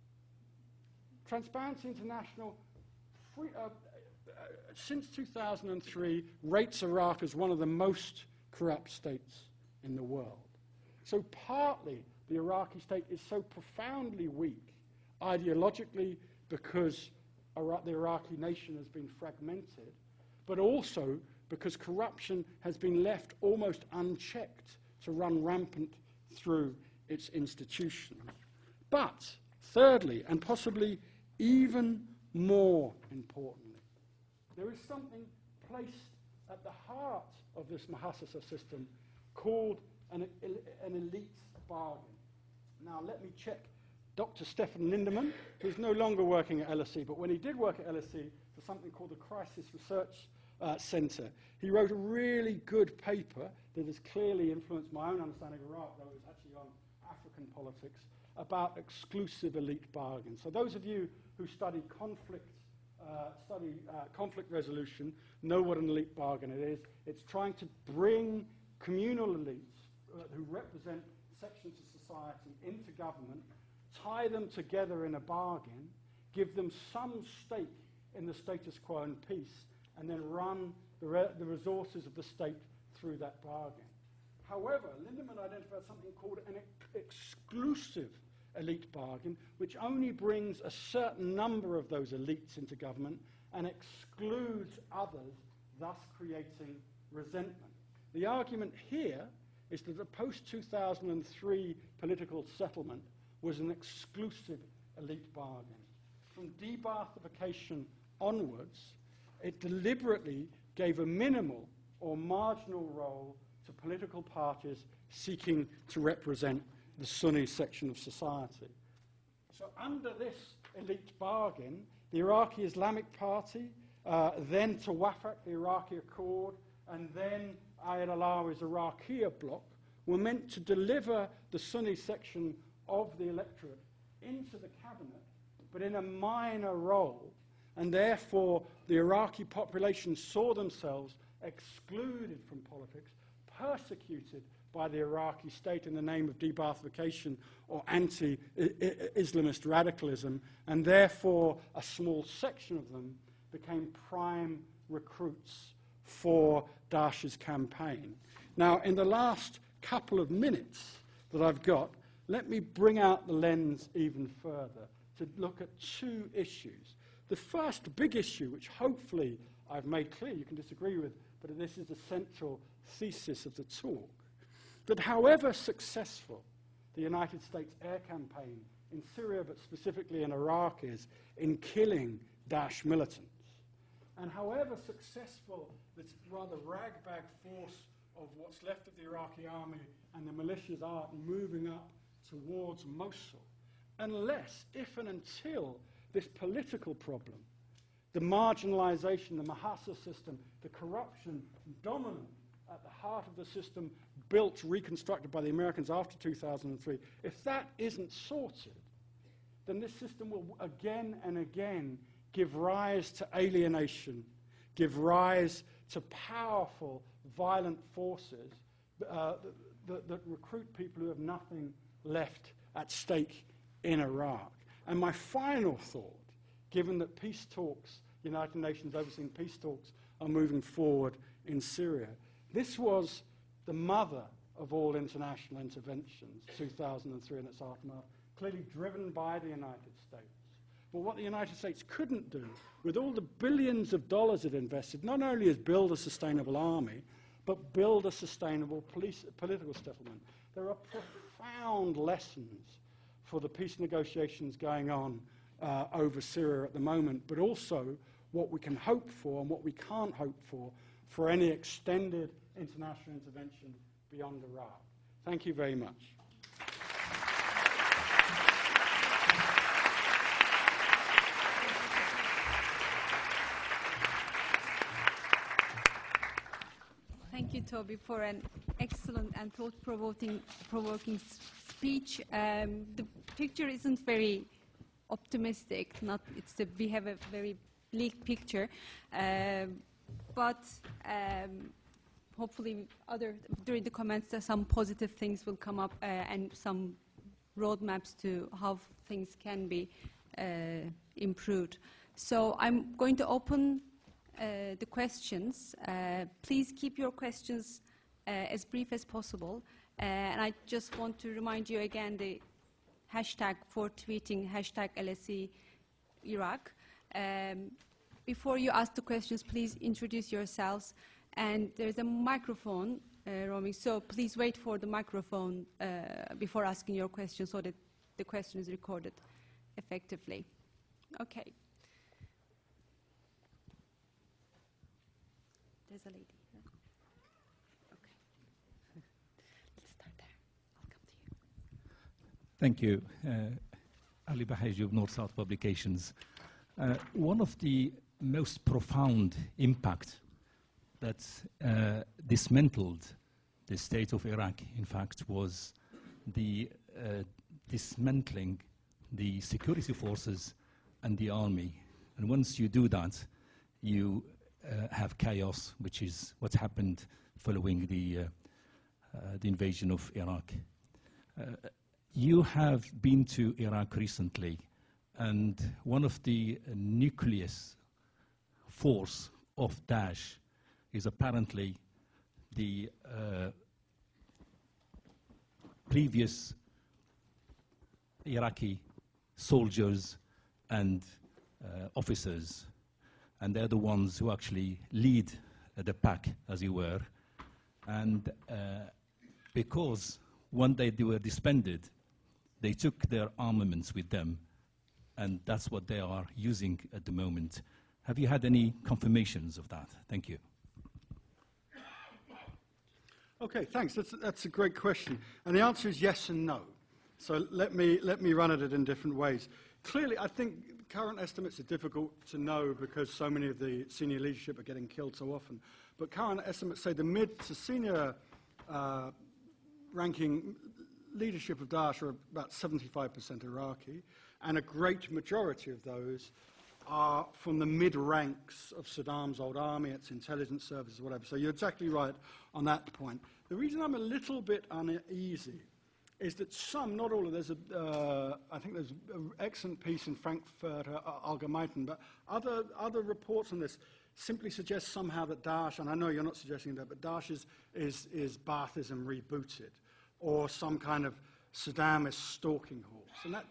Transparency International, free, uh, uh, since two thousand three, rates Iraq as one of the most corrupt states in the world. So partly the Iraqi state is so profoundly weak, ideologically because Iraq, the Iraqi nation has been fragmented, but also because corruption has been left almost unchecked to run rampant through its institutions. But, thirdly, and possibly even more importantly, there is something placed at the heart of this Mahasisha system called an, an elite bargain. Now, let me check. Doctor Stefan Lindemann, who's no longer working at L S E, but when he did work at L S E for something called the Crisis Research uh, Centre, he wrote a really good paper that has clearly influenced my own understanding of Iraq, though it was actually on African politics, about exclusive elite bargains. So those of you who study conflict, uh, study uh, conflict resolution know what an elite bargain it is. It's trying to bring communal elites uh, who represent sections of society into government, tie them together in a bargain, give them some stake in the status quo and peace, and then run the, re the resources of the state through that bargain. However, Lindemann identified something called an ex exclusive elite bargain, which only brings a certain number of those elites into government and excludes others, thus creating resentment. The argument here is that the post two thousand three political settlement was an exclusive elite bargain. From de-Baathification onwards, it deliberately gave a minimal or marginal role to political parties seeking to represent the Sunni section of society. So under this elite bargain, the Iraqi Islamic Party, uh, then Tawafaq, the Iraqi Accord, and then Ayad Alawi's Iraqiyya bloc were meant to deliver the Sunni section of the electorate into the cabinet, but in a minor role, and therefore the Iraqi population saw themselves excluded from politics, persecuted by the Iraqi state in the name of de-Baathification or anti-Islamist radicalism, and therefore a small section of them became prime recruits for Daesh's campaign. Now, in the last couple of minutes that I've got, let me bring out the lens even further to look at two issues. The first big issue, which hopefully I've made clear, you can disagree with, but this is the central thesis of the talk, that however successful the United States air campaign in Syria, but specifically in Iraq, is in killing Daesh militants, and however successful this rather rag-bag force of what's left of the Iraqi army and the militias are moving up towards Mosul, unless, if and until this political problem, the marginalization, the Mahasa system, the corruption dominant at the heart of the system built, reconstructed by the Americans after two thousand three, if that isn't sorted, then this system will again and again give rise to alienation, give rise to powerful, violent forces uh, that, that recruit people who have nothing left at stake in Iraq. And my final thought, given that peace talks, United Nations overseeing peace talks, are moving forward in Syria, this was the mother of all international interventions, two thousand three and its aftermath, clearly driven by the United States. But what the United States couldn't do, with all the billions of dollars it invested, not only is build a sustainable army, but build a sustainable police, political settlement. There are profound lessons for the peace negotiations going on uh, over Syria at the moment, but also what we can hope for and what we can't hope for for any extended international intervention beyond Iraq. Thank you very much. Thank you, Toby, for an excellent and thought-provoking provoking speech. Um, the picture isn't very optimistic. Not, it's a, we have a very bleak picture, uh, but um, hopefully, other during the comments, uh, some positive things will come up uh, and some roadmaps to how things can be uh, improved. So I'm going to open Uh, the questions. Uh, please keep your questions uh, as brief as possible. Uh, and I just want to remind you again the hashtag for tweeting, hashtag L S E Iraq. Um, before you ask the questions, please introduce yourselves. And there's a microphone uh, roaming, so please wait for the microphone uh, before asking your question so that the question is recorded effectively. Okay. There's a lady here. Okay. Let's start there. I'll come to you. Thank you. Uh, Ali Bahaji of North-South Publications. Uh, one of the most profound impact that uh, dismantled the state of Iraq, in fact, was the uh, dismantling the security forces and the army. And once you do that, you uh, have chaos, which is what happened following the, uh, uh, the invasion of Iraq. Uh, you have been to Iraq recently, and one of the uh, nucleus force of Daesh is apparently the uh, previous Iraqi soldiers and uh, officers, and they're the ones who actually lead uh, the pack, as you were. And uh, because when they, they were disbanded, they took their armaments with them, and that's what they are using at the moment. Have you had any confirmations of that? Thank you. Okay, thanks. That's, that's a great question. And the answer is yes and no. So let me, let me run at it in different ways. Clearly, I think current estimates are difficult to know because so many of the senior leadership are getting killed so often. But current estimates say the mid to senior uh, ranking leadership of Daesh are about seventy-five percent Iraqi, and a great majority of those are from the mid-ranks of Saddam's old army, its intelligence services, whatever. So you're exactly right on that point. The reason I'm a little bit uneasy is that some, not all of, there's a, uh, I think there's an excellent piece in Frankfurter Allgemeinen, but other, other reports on this simply suggest somehow that Daesh, and I know you're not suggesting that, but Daesh is, is, is Baathism rebooted, or some kind of Saddamist stalking horse. And that,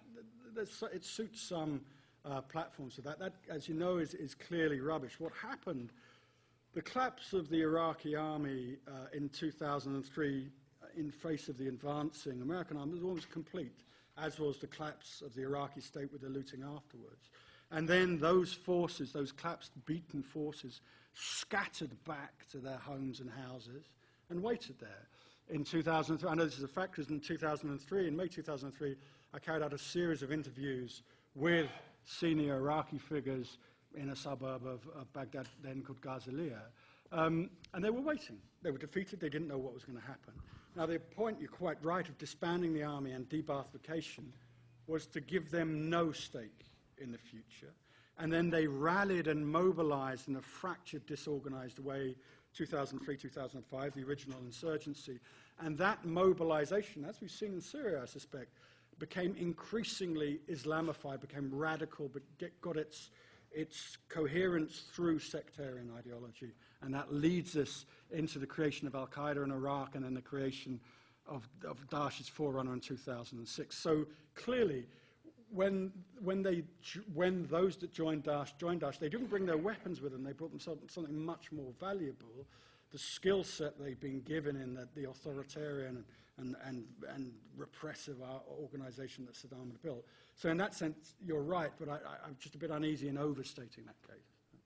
it suits some uh, platforms of that. That, as you know, is, is clearly rubbish. What happened, the collapse of the Iraqi army uh, in two thousand three in face of the advancing American army was almost complete, as was the collapse of the Iraqi state with the looting afterwards. And then those forces, those collapsed, beaten forces, scattered back to their homes and houses and waited there. In two thousand three, I know this is a fact, because in two thousand three, in May two thousand three, I carried out a series of interviews with senior Iraqi figures in a suburb of, of Baghdad, then called Ghazaliya. Um, and they were waiting. They were defeated. They didn't know what was going to happen. Now, the point, you're quite right, of disbanding the army and de-Baathification was to give them no stake in the future. And then they rallied and mobilized in a fractured, disorganized way, two thousand three, two thousand five, the original insurgency. And that mobilization, as we've seen in Syria, I suspect, became increasingly Islamified, became radical, but get, got its, its coherence through sectarian ideology. And that leads us into the creation of Al-Qaeda in Iraq and then the creation of, of Daesh's forerunner in two thousand six. So clearly, when, when, they, when those that joined Daesh joined Daesh, they didn't bring their weapons with them. They brought them something much more valuable, the skill set they've been given in the, the authoritarian and, and, and repressive organization that Saddam had built. So in that sense, you're right, but I, I, I'm just a bit uneasy in overstating that case.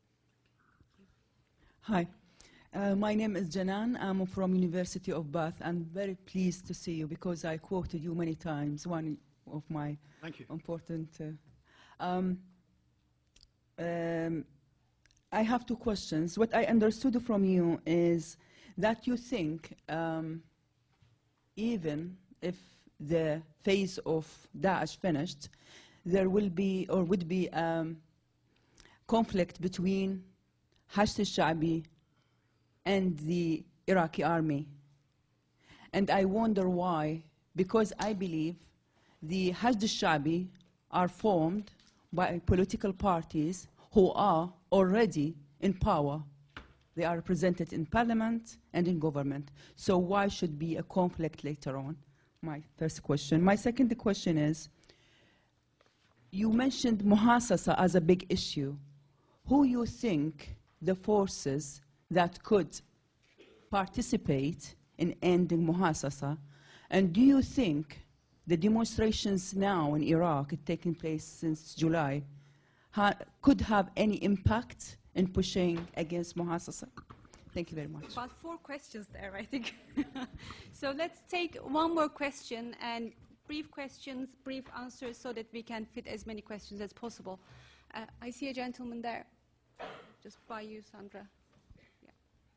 Hi, uh, my name is Janan. I'm from University of Bath. I'm very pleased to see you because I quoted you many times, one of my Thank you. important... Uh, um, um, I have two questions. What I understood from you is that you think um, even if the phase of Daesh finished, there will be or would be um, conflict between Hashd al-Sha'bi and the Iraqi army. And I wonder why, because I believe the Hashd al-Sha'bi are formed by political parties who are already in power. They are represented in parliament and in government. So why should be a conflict later on? My first question. My second question is, you mentioned Muhassasa as a big issue. Who you think the forces that could participate in ending Muhassasa, and do you think the demonstrations now in Iraq, taking place since July, ha could have any impact in pushing against Muhassasa? Thank you very much. About four questions there, I think. So let's take one more question, and brief questions, brief answers, so that we can fit as many questions as possible. Uh, I see a gentleman there, just by you, Sandra. Yeah.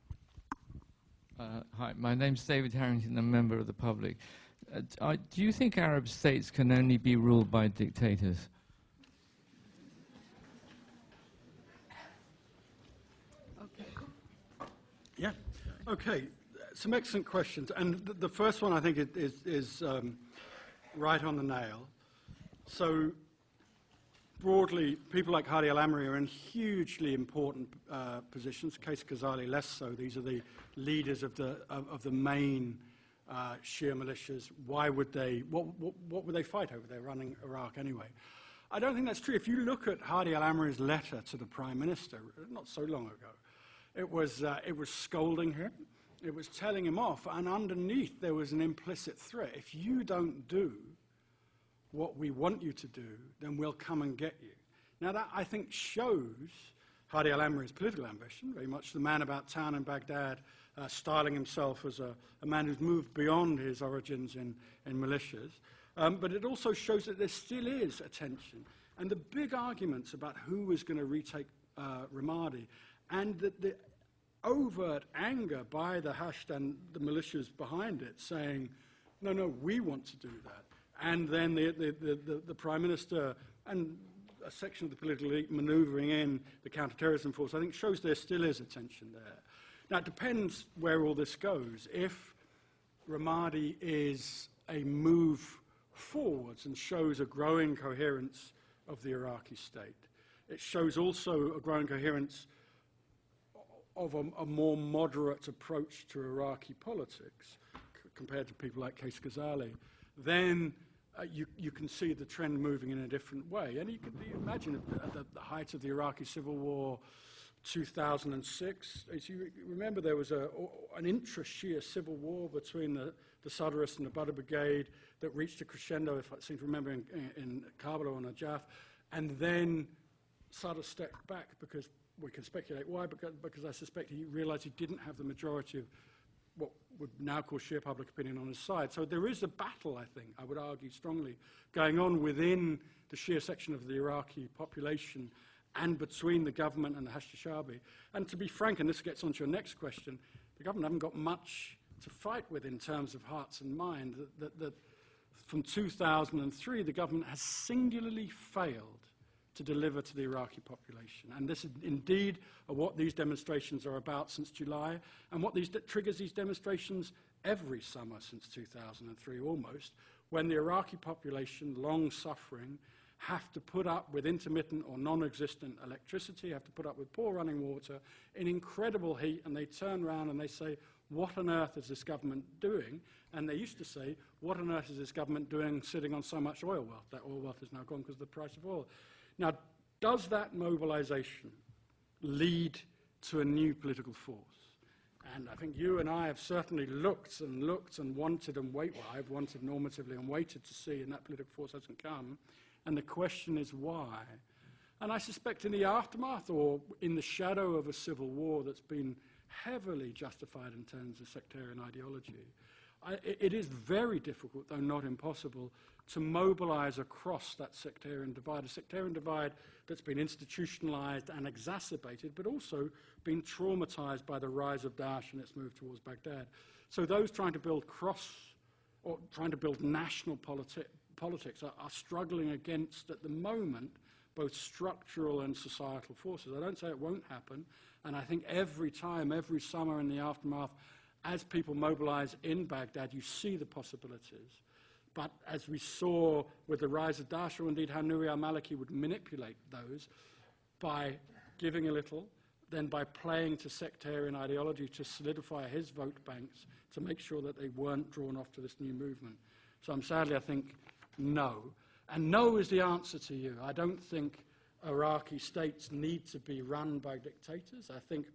Uh, hi, my name's David Harrington, I'm a member of the public. Uh, I, do you think Arab states can only be ruled by dictators? Okay. Yeah. Okay. Some excellent questions. And th the first one, I think, is, is, is um, right on the nail. So broadly, people like Hadi al-Amri are in hugely important uh, positions. Qais Khazali less so. These are the leaders of the, of, of the main uh, Shia militias. Why would they, what, what, what would they fight over? They're running Iraq anyway. I don't think that's true. If you look at Hadi al-Amri's letter to the Prime Minister, not so long ago, it was, uh, it was scolding him. It was telling him off. And underneath, there was an implicit threat. If you don't do what we want you to do, then we'll come and get you. Now, that, I think, shows Hadi al-Amri's political ambition, very much the man about town in Baghdad, uh, styling himself as a, a man who's moved beyond his origins in, in militias. Um, but it also shows that there still is a tension. And the big arguments about who was going to retake uh, Ramadi, and that the overt anger by the Hashd and the militias behind it, saying, no, no, we want to do that. And then the, the, the, the, the Prime Minister and a section of the political elite manoeuvring in the counterterrorism force, I think shows there still is a tension there. Now, it depends where all this goes. If Ramadi is a move forwards and shows a growing coherence of the Iraqi state, it shows also a growing coherence of a, a more moderate approach to Iraqi politics c compared to people like Qais Khazali, then uh, you, you can see the trend moving in a different way. And you can you imagine at the, at the height of the Iraqi civil war, two thousand six, as you remember, there was a, an intra-Shia civil war between the, the Sadrists and the Badr Brigade that reached a crescendo, if I seem to remember, in, in Karbala or Najaf. And then Sadr stepped back because we can speculate why, because, because I suspect he realized he didn't have the majority of what would now call Shia public opinion on his side. So there is a battle, I think, I would argue strongly, going on within the Shia section of the Iraqi population and between the government and the Hashd-e-Shaabi. And to be frank, and this gets on to your next question, the government haven't got much to fight with in terms of hearts and mind. That, that, that from two thousand three, the government has singularly failed to deliver to the Iraqi population. And this is indeed what these demonstrations are about since July, and what these triggers these demonstrations every summer since two thousand three almost, when the Iraqi population, long suffering, have to put up with intermittent or non-existent electricity, have to put up with poor running water in incredible heat, and they turn around and they say, what on earth is this government doing? And they used to say, what on earth is this government doing sitting on so much oil wealth? That oil wealth is now gone because of the price of oil. Now, does that mobilization lead to a new political force? And I think you and I have certainly looked and looked and wanted and waited. Well, I've wanted normatively and waited to see, and that political force hasn't come. And the question is why? And I suspect in the aftermath or in the shadow of a civil war that's been heavily justified in terms of sectarian ideology, I, it is very difficult, though not impossible, to mobilize across that sectarian divide, a sectarian divide that's been institutionalized and exacerbated, but also been traumatized by the rise of Daesh and its move towards Baghdad. So those trying to build cross, or trying to build national politi politics are, are struggling against, at the moment, both structural and societal forces. I don't say it won't happen, and I think every time, every summer in the aftermath, as people mobilize in Baghdad, you see the possibilities. But as we saw with the rise of Daesh, or indeed how Nouri al-Maliki would manipulate those by giving a little, then by playing to sectarian ideology to solidify his vote banks, to make sure that they weren't drawn off to this new movement. So I'm sadly, I think, no. And no is the answer to you. I don't think Iraqi states need to be run by dictators. I think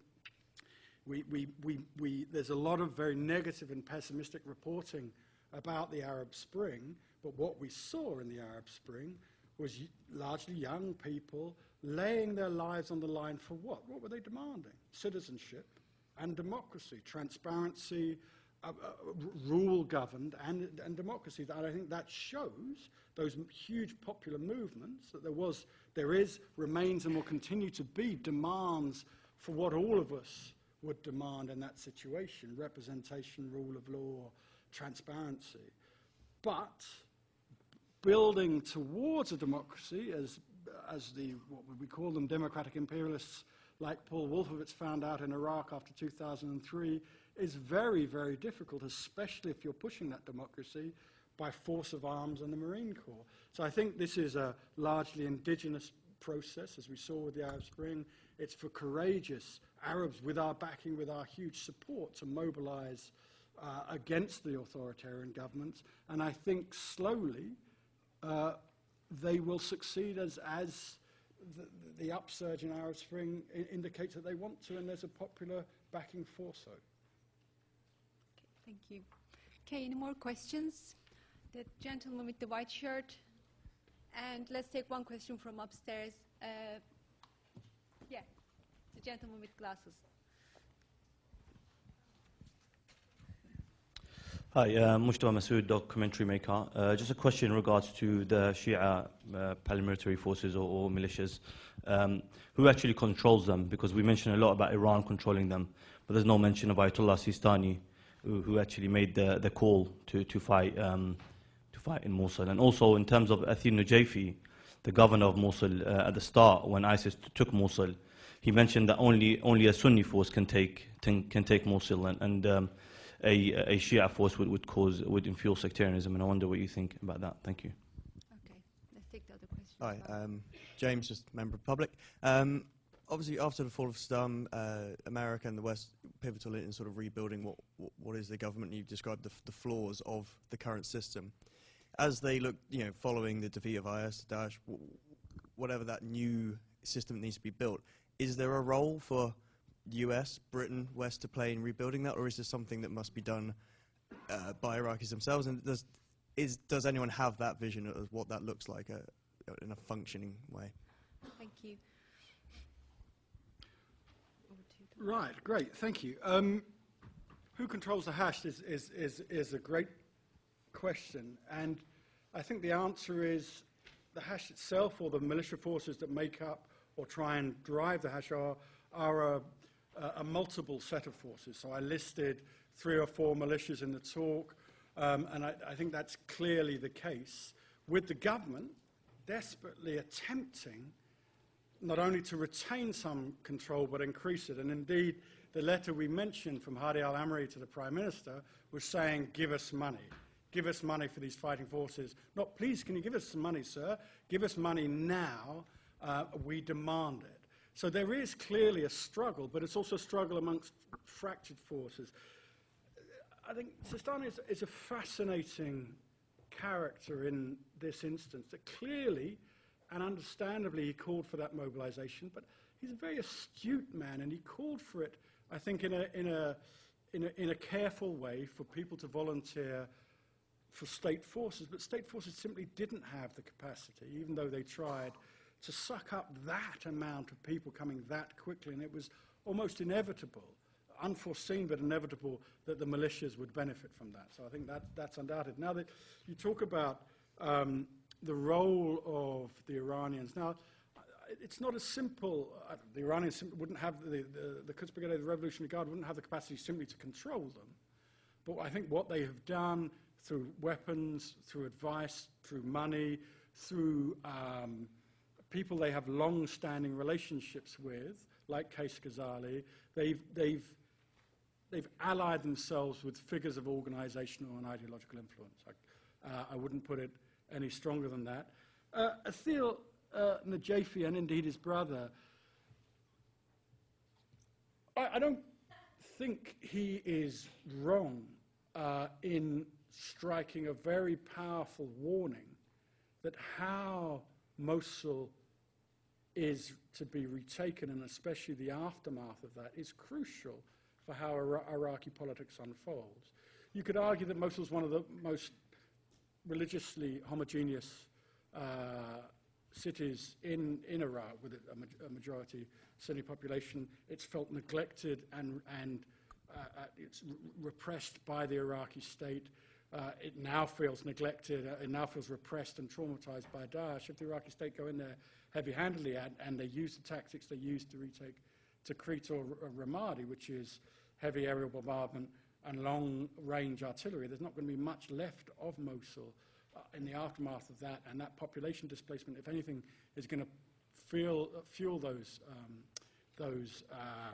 We, we, we, we, there's a lot of very negative and pessimistic reporting about the Arab Spring, But what we saw in the Arab Spring was y- largely young people laying their lives on the line for what? What were they demanding? Citizenship and democracy, transparency, uh, uh, r- rule governed, and, and democracy. And I think that shows those m- huge popular movements that there was, there is, remains, and will continue to be demands for what all of us would demand in that situation: representation, rule of law, transparency. But building towards a democracy, as as the what would we call them, democratic imperialists like Paul Wolfowitz found out in Iraq after two thousand three, is very, very difficult, especially if you're pushing that democracy by force of arms and the Marine Corps. So I think this is a largely indigenous process, as we saw with the Arab Spring. It's for courageous Arabs, with our backing, with our huge support, to mobilize uh, against the authoritarian governments. And I think slowly uh, they will succeed, as, as the, the upsurge in Arab Spring I- indicates that they want to, and there's a popular backing for so. Okay, thank you. Okay, any more questions? The gentleman with the white shirt. And let's take one question from upstairs. Uh, yeah, the gentleman with glasses. Hi, uh, Mustafa Masood, documentary maker. Uh, just a question in regards to the Shia uh, paramilitary forces or, or militias. Um, who actually controls them? Because we mentioned a lot about Iran controlling them, but there's no mention of Ayatollah Sistani, who, who actually made the, the call to, to fight um, to fight in Mosul. And also in terms of Athir Najafi, the governor of Mosul, uh, at the start when ISIS t- took Mosul, he mentioned that only only a Sunni force can take can, can take Mosul, and, and um, a, a Shia force would, would cause would infuel sectarianism. And I wonder what you think about that. Thank you. Okay, let's take the other question. Hi, um, James, just member of the public. Um, obviously, after the fall of Saddam, uh, America and the West pivotal in sort of rebuilding what what, what is the government. You described the, the flaws of the current system. As they look, you know, following the defeat of I S, Daesh, w- whatever that new system needs to be built, is there a role for U S, Britain, West to play in rebuilding that, or is this something that must be done uh, by Iraqis themselves? And does is does anyone have that vision of what that looks like uh, in a functioning way? Thank you. Over to you, Tom. Right, great, thank you. Um, who controls the hash is, is, is, is a great question, and I think the answer is the hash itself, or the militia forces that make up or try and drive the hash, are, are a, a multiple set of forces. So I listed three or four militias in the talk, um, and I, I think that's clearly the case, with the government desperately attempting not only to retain some control but increase it. And indeed, the letter we mentioned from Hadi al-Amri to the Prime Minister was saying, give us money. Give us money for these fighting forces. Not, please, can you give us some money, sir? Give us money now. Uh, we demand it. So there is clearly a struggle, but it's also a struggle amongst fractured forces. I think Sistani is, is a fascinating character in this instance, that clearly and understandably he called for that mobilization, but he's a very astute man, and he called for it, I think, in a, in a, in a, in a careful way for people to volunteer for state forces, but state forces simply didn't have the capacity, even though they tried, to suck up that amount of people coming that quickly, and it was almost inevitable, unforeseen but inevitable, that the militias would benefit from that. So I think that, that's undoubted. Now that you talk about um, the role of the Iranians, now it's not as simple. Uh, the Iranians simply wouldn't have, the, the, the Quds Brigade, the Revolutionary Guard wouldn't have the capacity simply to control them. But I think what they have done through weapons, through advice, through money, through um, people they have long-standing relationships with, like Qais Ghazali, they've, they've, they've allied themselves with figures of organizational and ideological influence. I, uh, I wouldn't put it any stronger than that. Uh, Athir uh, Najafi, and indeed his brother, I, I don't think he is wrong uh, in striking a very powerful warning that how Mosul is to be retaken, and especially the aftermath of that, is crucial for how Ira- Iraqi politics unfolds. You could argue that Mosul is one of the most religiously homogeneous uh, cities in, in Iraq with a, ma- a majority Sunni population. It's felt neglected and, and uh, uh, it's r- repressed by the Iraqi state. Uh, it now feels neglected, uh, it now feels repressed and traumatized by Daesh. If the Iraqi state go in there heavy-handedly and, and they use the tactics they used to retake Tikrit or, or Ramadi, which is heavy aerial bombardment and long-range artillery, there's not going to be much left of Mosul uh, in the aftermath of that, and that population displacement, if anything, is going to feel, uh, fuel those, um, those, uh,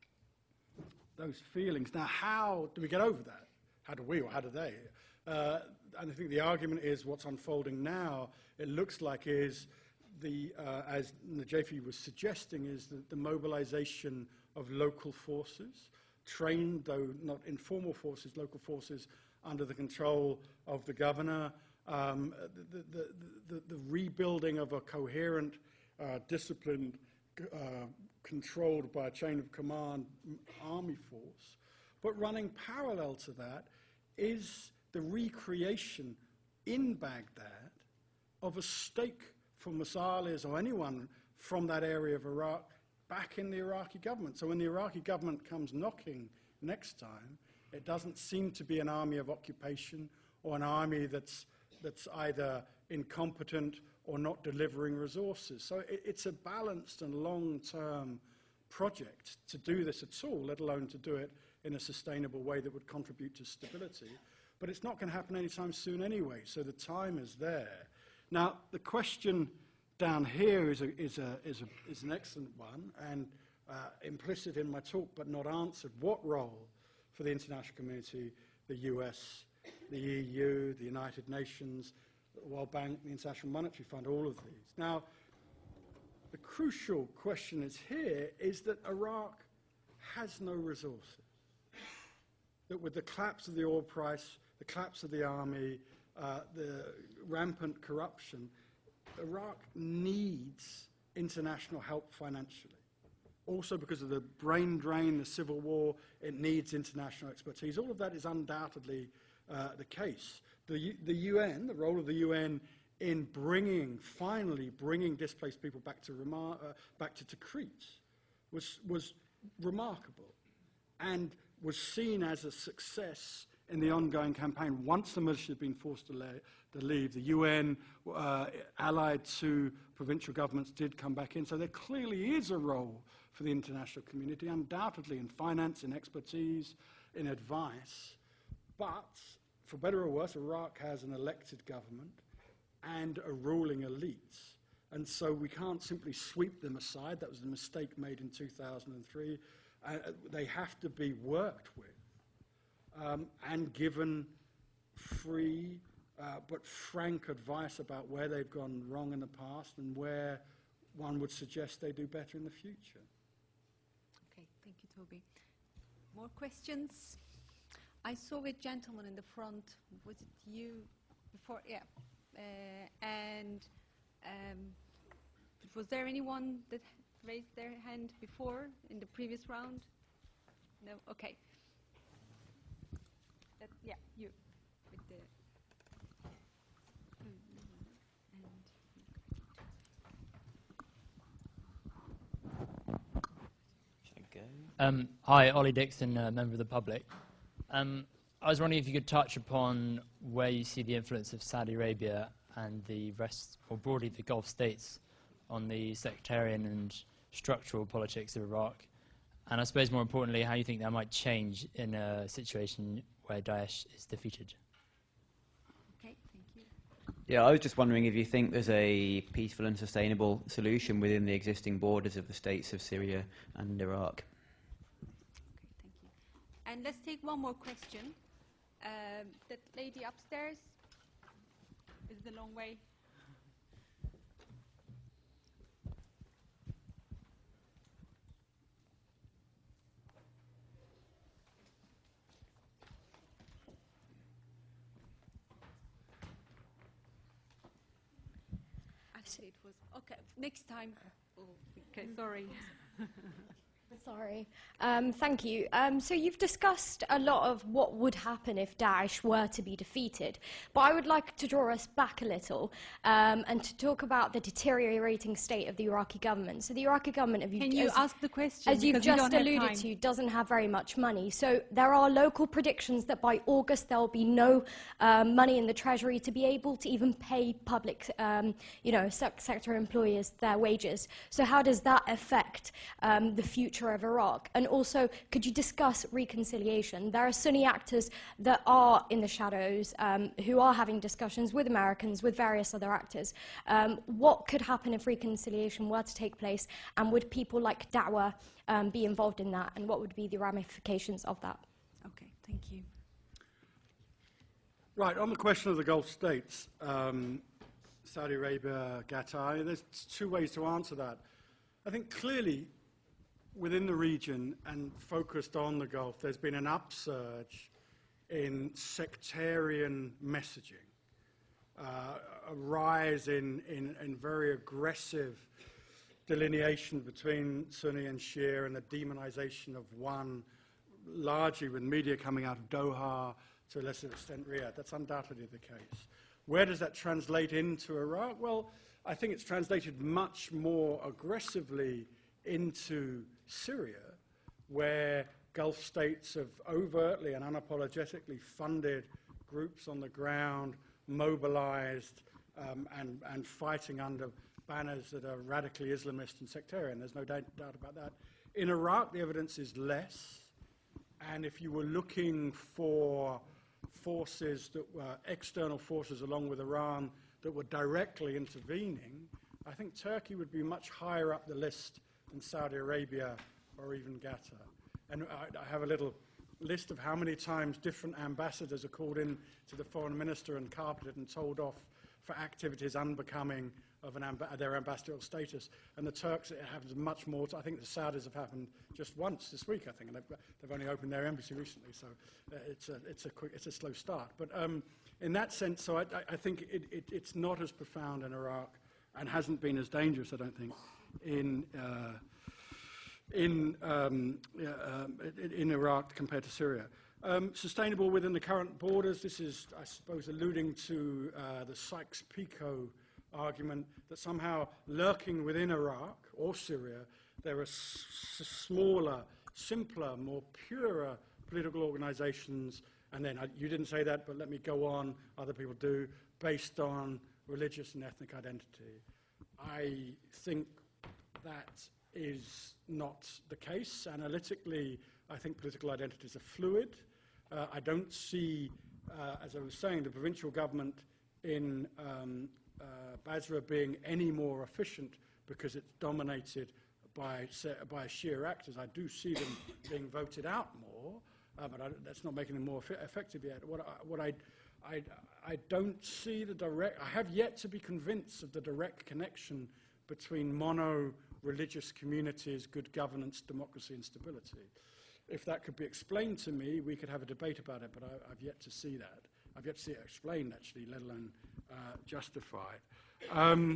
those feelings. Now, how do we get over that? How do we, or how do they? Uh, and I think the argument is what's unfolding now, it looks like is the, uh, as Najafi was suggesting, is the, the mobilization of local forces, trained, though not informal forces, local forces under the control of the governor, um, the, the, the, the rebuilding of a coherent, uh, disciplined, uh, controlled by a chain of command army force. But running parallel to that is the recreation in Baghdad of a stake for Masalis or anyone from that area of Iraq back in the Iraqi government. So when the Iraqi government comes knocking next time, it doesn't seem to be an army of occupation or an army that's, that's either incompetent or not delivering resources. So it, it's a balanced and long-term project to do this at all, let alone to do it in a sustainable way that would contribute to stability. But it's not going to happen anytime soon anyway, so the time is there. Now, the question down here is, a, is, a, is, a, is an excellent one, and uh, implicit in my talk but not answered. What role for the international community, the U S, the E U, the United Nations, the World Bank, the International Monetary Fund, all of these? Now, the crucial question is here is that Iraq has no resources. That with the collapse of the oil price, the collapse of the army, uh, the rampant corruption, Iraq needs international help financially. Also because of the brain drain, the civil war, it needs international expertise. All of that is undoubtedly uh, the case. The, U the U N, the role of the U N in bringing, finally bringing displaced people back to, Ramah, uh, back to Tikrit was, was remarkable and was seen as a success in the ongoing campaign. Once the militia had been forced to, lay, to leave, the U N, uh, allied to provincial governments, did come back in. So there clearly is a role for the international community, undoubtedly in finance, in expertise, in advice. But, for better or worse, Iraq has an elected government and a ruling elite. And so we can't simply sweep them aside. That was the mistake made in two thousand three. Uh, they have to be worked with um, and given free uh, but frank advice about where they've gone wrong in the past and where one would suggest they do better in the future. Okay, thank you, Toby. More questions? I saw a gentleman in the front. Was it you before? Yeah. Uh, and um, was there anyone that raised their hand before in the previous round? No? Okay. That, yeah, you. With the Um, hi, Ollie Dixon, uh, member of the public. Um, I was wondering if you could touch upon where you see the influence of Saudi Arabia and the rest, or broadly the Gulf states, on the sectarian and structural politics of Iraq. And I suppose more importantly, how you think that might change in a situation where Daesh is defeated. Okay, thank you. Yeah, I was just wondering if you think there's a peaceful and sustainable solution within the existing borders of the states of Syria and Iraq. Okay, thank you. And let's take one more question. Um, that lady upstairs is the long way. Actually, it was okay. Next time. Oh, okay, sorry. Sorry. Um, thank you. Um, so you've discussed a lot of what would happen if Daesh were to be defeated, but I would like to draw us back a little um, and to talk about the deteriorating state of the Iraqi government. So the Iraqi government, if you, Can you as, ask the question? as you've Because we just don't have alluded time. to, doesn't have very much money. So there are local predictions that by August there will be no um, money in the treasury to be able to even pay public, um, you know, sec sector employees their wages. So how does that affect um, the future of Iraq? And also, could you discuss reconciliation? There are Sunni actors that are in the shadows um, who are having discussions with Americans, with various other actors. Um, what could happen if reconciliation were to take place, and would people like Dawah um, be involved in that, and what would be the ramifications of that? Okay, thank you. Right, on the question of the Gulf states, um, Saudi Arabia, Qatar, there's two ways to answer that. I think clearly within the region and focused on the Gulf, there's been an upsurge in sectarian messaging, uh, a rise in, in, in very aggressive delineation between Sunni and Shia and the demonization of one, largely with media coming out of Doha, to a lesser extent Riyadh. That's undoubtedly the case. Where does that translate into Iraq? Well, I think it's translated much more aggressively into Syria, where Gulf states have overtly and unapologetically funded groups on the ground, mobilized, um, and, and fighting under banners that are radically Islamist and sectarian. There's no doubt, doubt about that. In Iraq, the evidence is less. And if you were looking for forces that were external forces along with Iran that were directly intervening, I think Turkey would be much higher up the list than Saudi Arabia or even Qatar. And I, I have a little list of how many times different ambassadors are called in to the foreign minister and carpeted and told off for activities unbecoming of an amb their ambassadorial status. And the Turks, it happens much more. I think the Saudis have happened just once this week, I think, and they've, they've only opened their embassy recently, so uh, it's, a, it's, a quick, it's a slow start. But um, in that sense, so I, I think it, it, it's not as profound in Iraq and hasn't been as dangerous, I don't think, in, uh, in, um, yeah, um, in Iraq compared to Syria. Um, sustainable within the current borders, this is, I suppose, alluding to uh, the Sykes-Picot argument that somehow lurking within Iraq or Syria, there are s smaller, simpler, more purer political organizations, and then, I, you didn't say that, but let me go on, other people do, based on religious and ethnic identity. I think that is not the case. Analytically, I think political identities are fluid. Uh, I don't see, uh, as I was saying, the provincial government in um, uh, Basra being any more efficient because it's dominated by, by Shia actors. I do see them being voted out more, uh, but I, that's not making them more effective yet. What, I, what I, I, I don't see the direct, I have yet to be convinced of the direct connection between mono-religious communities, good governance, democracy, and stability. If that could be explained to me, we could have a debate about it, but I, I've yet to see that. I've yet to see it explained, actually, let alone uh, justified. Um,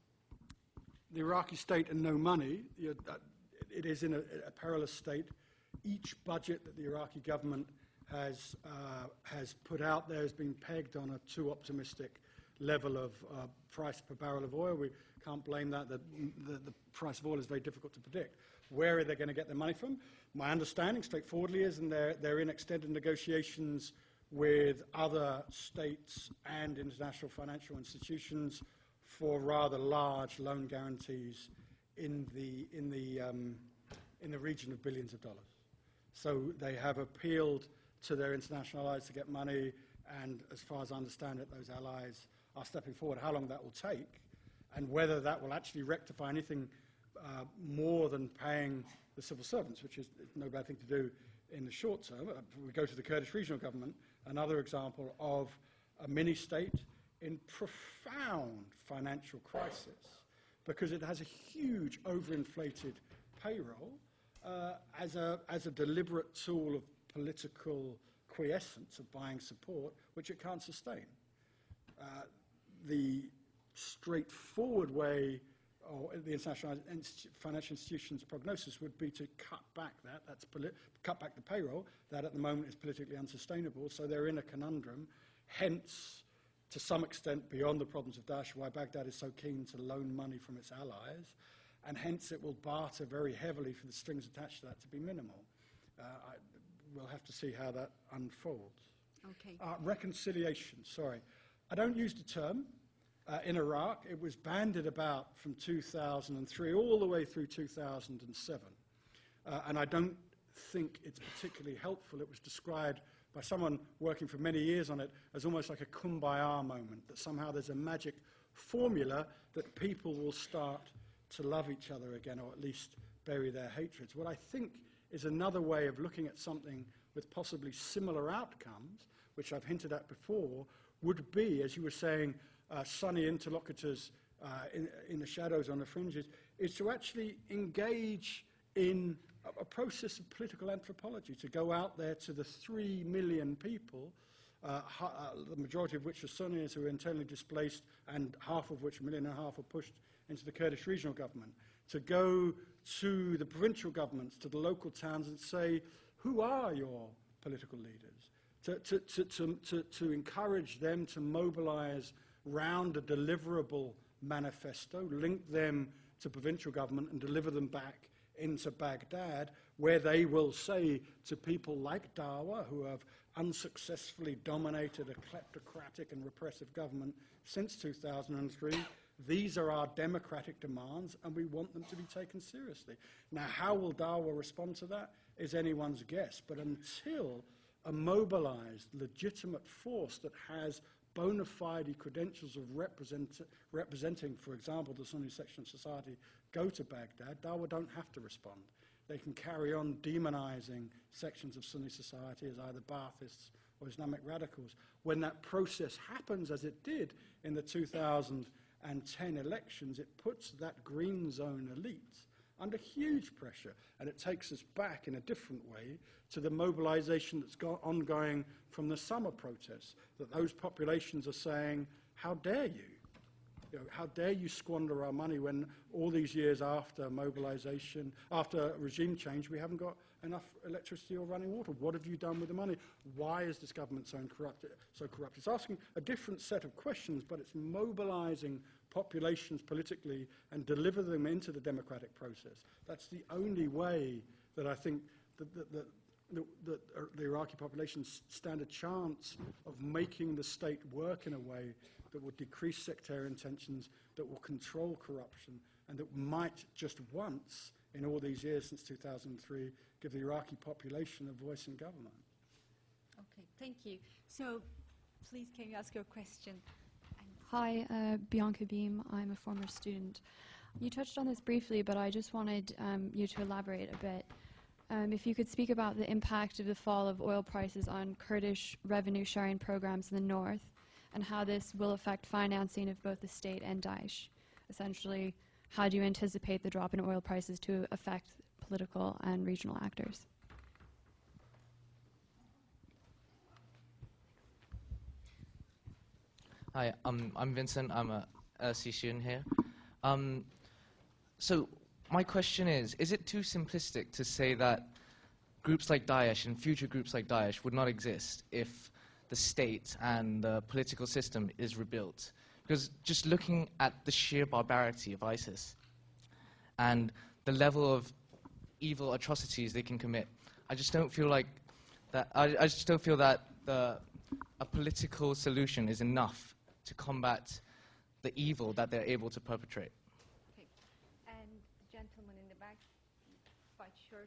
the Iraqi state and no money, you know, it is in a, a perilous state. Each budget that the Iraqi government has, uh, has put out there has been pegged on a too optimistic level of uh, price per barrel of oil. We can't blame that. The, the, the price of oil is very difficult to predict. Where are they going to get their money from? My understanding, straightforwardly, is and they're, they're in extended negotiations with other states and international financial institutions for rather large loan guarantees in the, in the, um, in the region of billions of dollars. So they have appealed to their international allies to get money, and as far as I understand it, those allies are stepping forward. How long that will take, and whether that will actually rectify anything uh, more than paying the civil servants, which is no bad thing to do in the short term. Uh, we go to the Kurdish regional government, another example of a mini-state in profound financial crisis because it has a huge overinflated payroll uh, as, a, as a deliberate tool of political quiescence, of buying support, which it can't sustain. Uh, the straightforward way or the international inst- financial institutions' prognosis would be to cut back that. That's poli- cut back the payroll. That at the moment is politically unsustainable. So they're in a conundrum. Hence, to some extent, beyond the problems of Daesh, why Baghdad is so keen to loan money from its allies, and hence it will barter very heavily for the strings attached to that to be minimal. Uh, I, we'll have to see how that unfolds. Okay. Uh, reconciliation, sorry. I don't use the term. Uh, in Iraq, it was bandied about from two thousand three all the way through two thousand seven. Uh, and I don't think it's particularly helpful. It was described by someone working for many years on it as almost like a kumbaya moment, that somehow there's a magic formula that people will start to love each other again, or at least bury their hatreds. What I think is another way of looking at something with possibly similar outcomes, which I've hinted at before, would be, as you were saying, uh, sunny interlocutors uh, in, in the shadows on the fringes, is to actually engage in a, a process of political anthropology, to go out there to the three million people, uh, ha, uh, the majority of which are Sunnis who are internally displaced, and half of which, a million and a half, are pushed into the Kurdish regional government, to go to the provincial governments, to the local towns, and say, who are your political leaders? To, to, to, to, to, to encourage them to mobilize round a deliverable manifesto, link them to provincial government and deliver them back into Baghdad, where they will say to people like Dawa, who have unsuccessfully dominated a kleptocratic and repressive government since two thousand three, these are our democratic demands and we want them to be taken seriously. Now, how will Dawa respond to that is anyone's guess, but until a mobilized, legitimate force that has bona fide credentials of represent, representing, for example, the Sunni section of society, go to Baghdad, Dawa don't have to respond. They can carry on demonizing sections of Sunni society as either Baathists or Islamic radicals. When that process happens, as it did in the two thousand ten elections, it puts that green zone elite under huge pressure, and it takes us back in a different way to the mobilization that's go- ongoing from the summer protests, that those populations are saying, how dare you? You know, how dare you squander our money when all these years after mobilization, after regime change, we haven't got enough electricity or running water? What have you done with the money? Why is this government so corrupt? So corrupt? It's asking a different set of questions, but it's mobilizing populations politically and deliver them into the democratic process. That's the only way that I think that, that, that, that, that the Iraqi population stand a chance of making the state work in a way that will decrease sectarian tensions, that will control corruption, and that might just once, in all these years since two thousand three, give the Iraqi population a voice in government. Okay, thank you. So, please, can you ask your question? Hi, uh, Bianca Beam. I'm a former student. You touched on this briefly, but I just wanted um, you to elaborate a bit. Um, if you could speak about the impact of the fall of oil prices on Kurdish revenue sharing programs in the north, and how this will affect financing of both the state and Daesh. Essentially, how do you anticipate the drop in oil prices to affect political and regional actors? Hi, um, I'm Vincent. I'm a L S E student here. Um, so my question is, is it too simplistic to say that groups like Daesh and future groups like Daesh would not exist if the state and the political system is rebuilt? Because just looking at the sheer barbarity of ISIS and the level of evil atrocities they can commit, I just don't feel like that. I, I just don't feel that the, a political solution is enough to combat the evil that they're able to perpetrate. Okay. And the gentleman in the back, white shirt.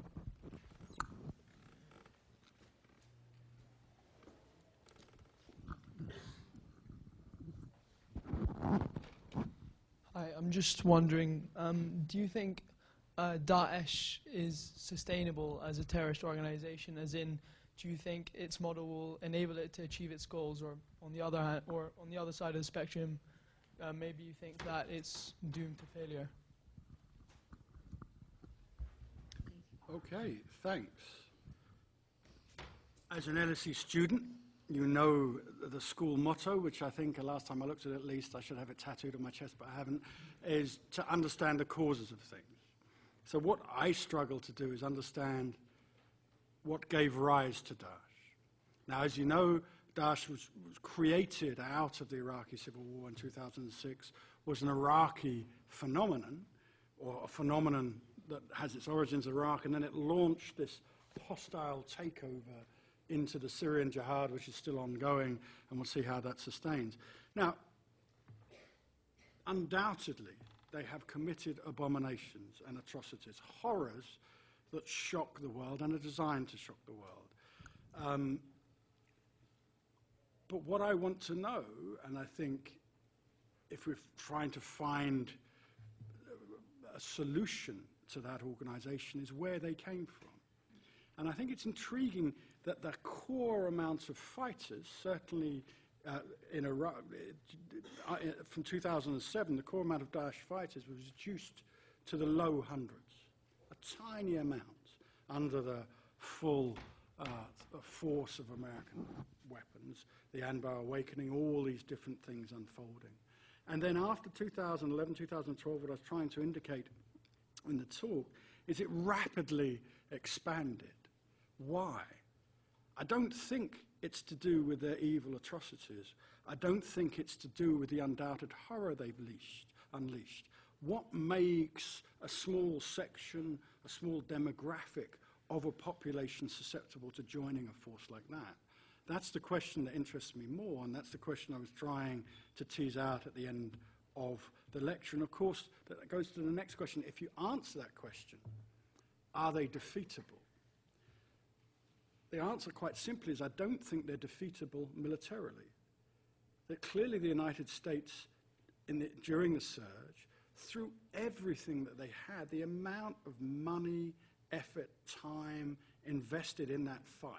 Hi, I'm just wondering, um, do you think uh, Daesh is sustainable as a terrorist organization, as in, do you think its model will enable it to achieve its goals, or on the other hand, or on the other side of the spectrum, uh, maybe you think that it's doomed to failure? Okay, thanks. As an L S E student, you know the school motto, which I think uh, last time I looked at it at least, I should have it tattooed on my chest, but I haven't, is to understand the causes of things. So what I struggle to do is understand what gave rise to Daesh. Now, as you know, Daesh was, was created out of the Iraqi civil war in two thousand six, was an Iraqi phenomenon, or a phenomenon that has its origins in Iraq, and then it launched this hostile takeover into the Syrian jihad, which is still ongoing, and we'll see how that sustains. Now, undoubtedly, they have committed abominations and atrocities, horrors that shock the world and are designed to shock the world. Um, but what I want to know, and I think if we're trying to find a solution to that organization, is where they came from. And I think it's intriguing that the core amounts of fighters, certainly uh, in Iraq, uh, from two thousand seven, the core amount of Daesh fighters was reduced to the low hundreds, a tiny amount under the full uh, force of American weapons, the Anbar Awakening, all these different things unfolding. And then after two thousand eleven, two thousand twelve, what I was trying to indicate in the talk is it rapidly expanded. Why? I don't think it's to do with their evil atrocities. I don't think it's to do with the undoubted horror they've leashed, unleashed. What makes a small section, a small demographic of a population susceptible to joining a force like that? That's the question that interests me more, and that's the question I was trying to tease out at the end of the lecture. And of course, that goes to the next question. If you answer that question, are they defeatable? The answer, quite simply, is I don't think they're defeatable militarily. That clearly the United States, in the, during the surge, through everything that they had, the amount of money, effort, time invested in that fight,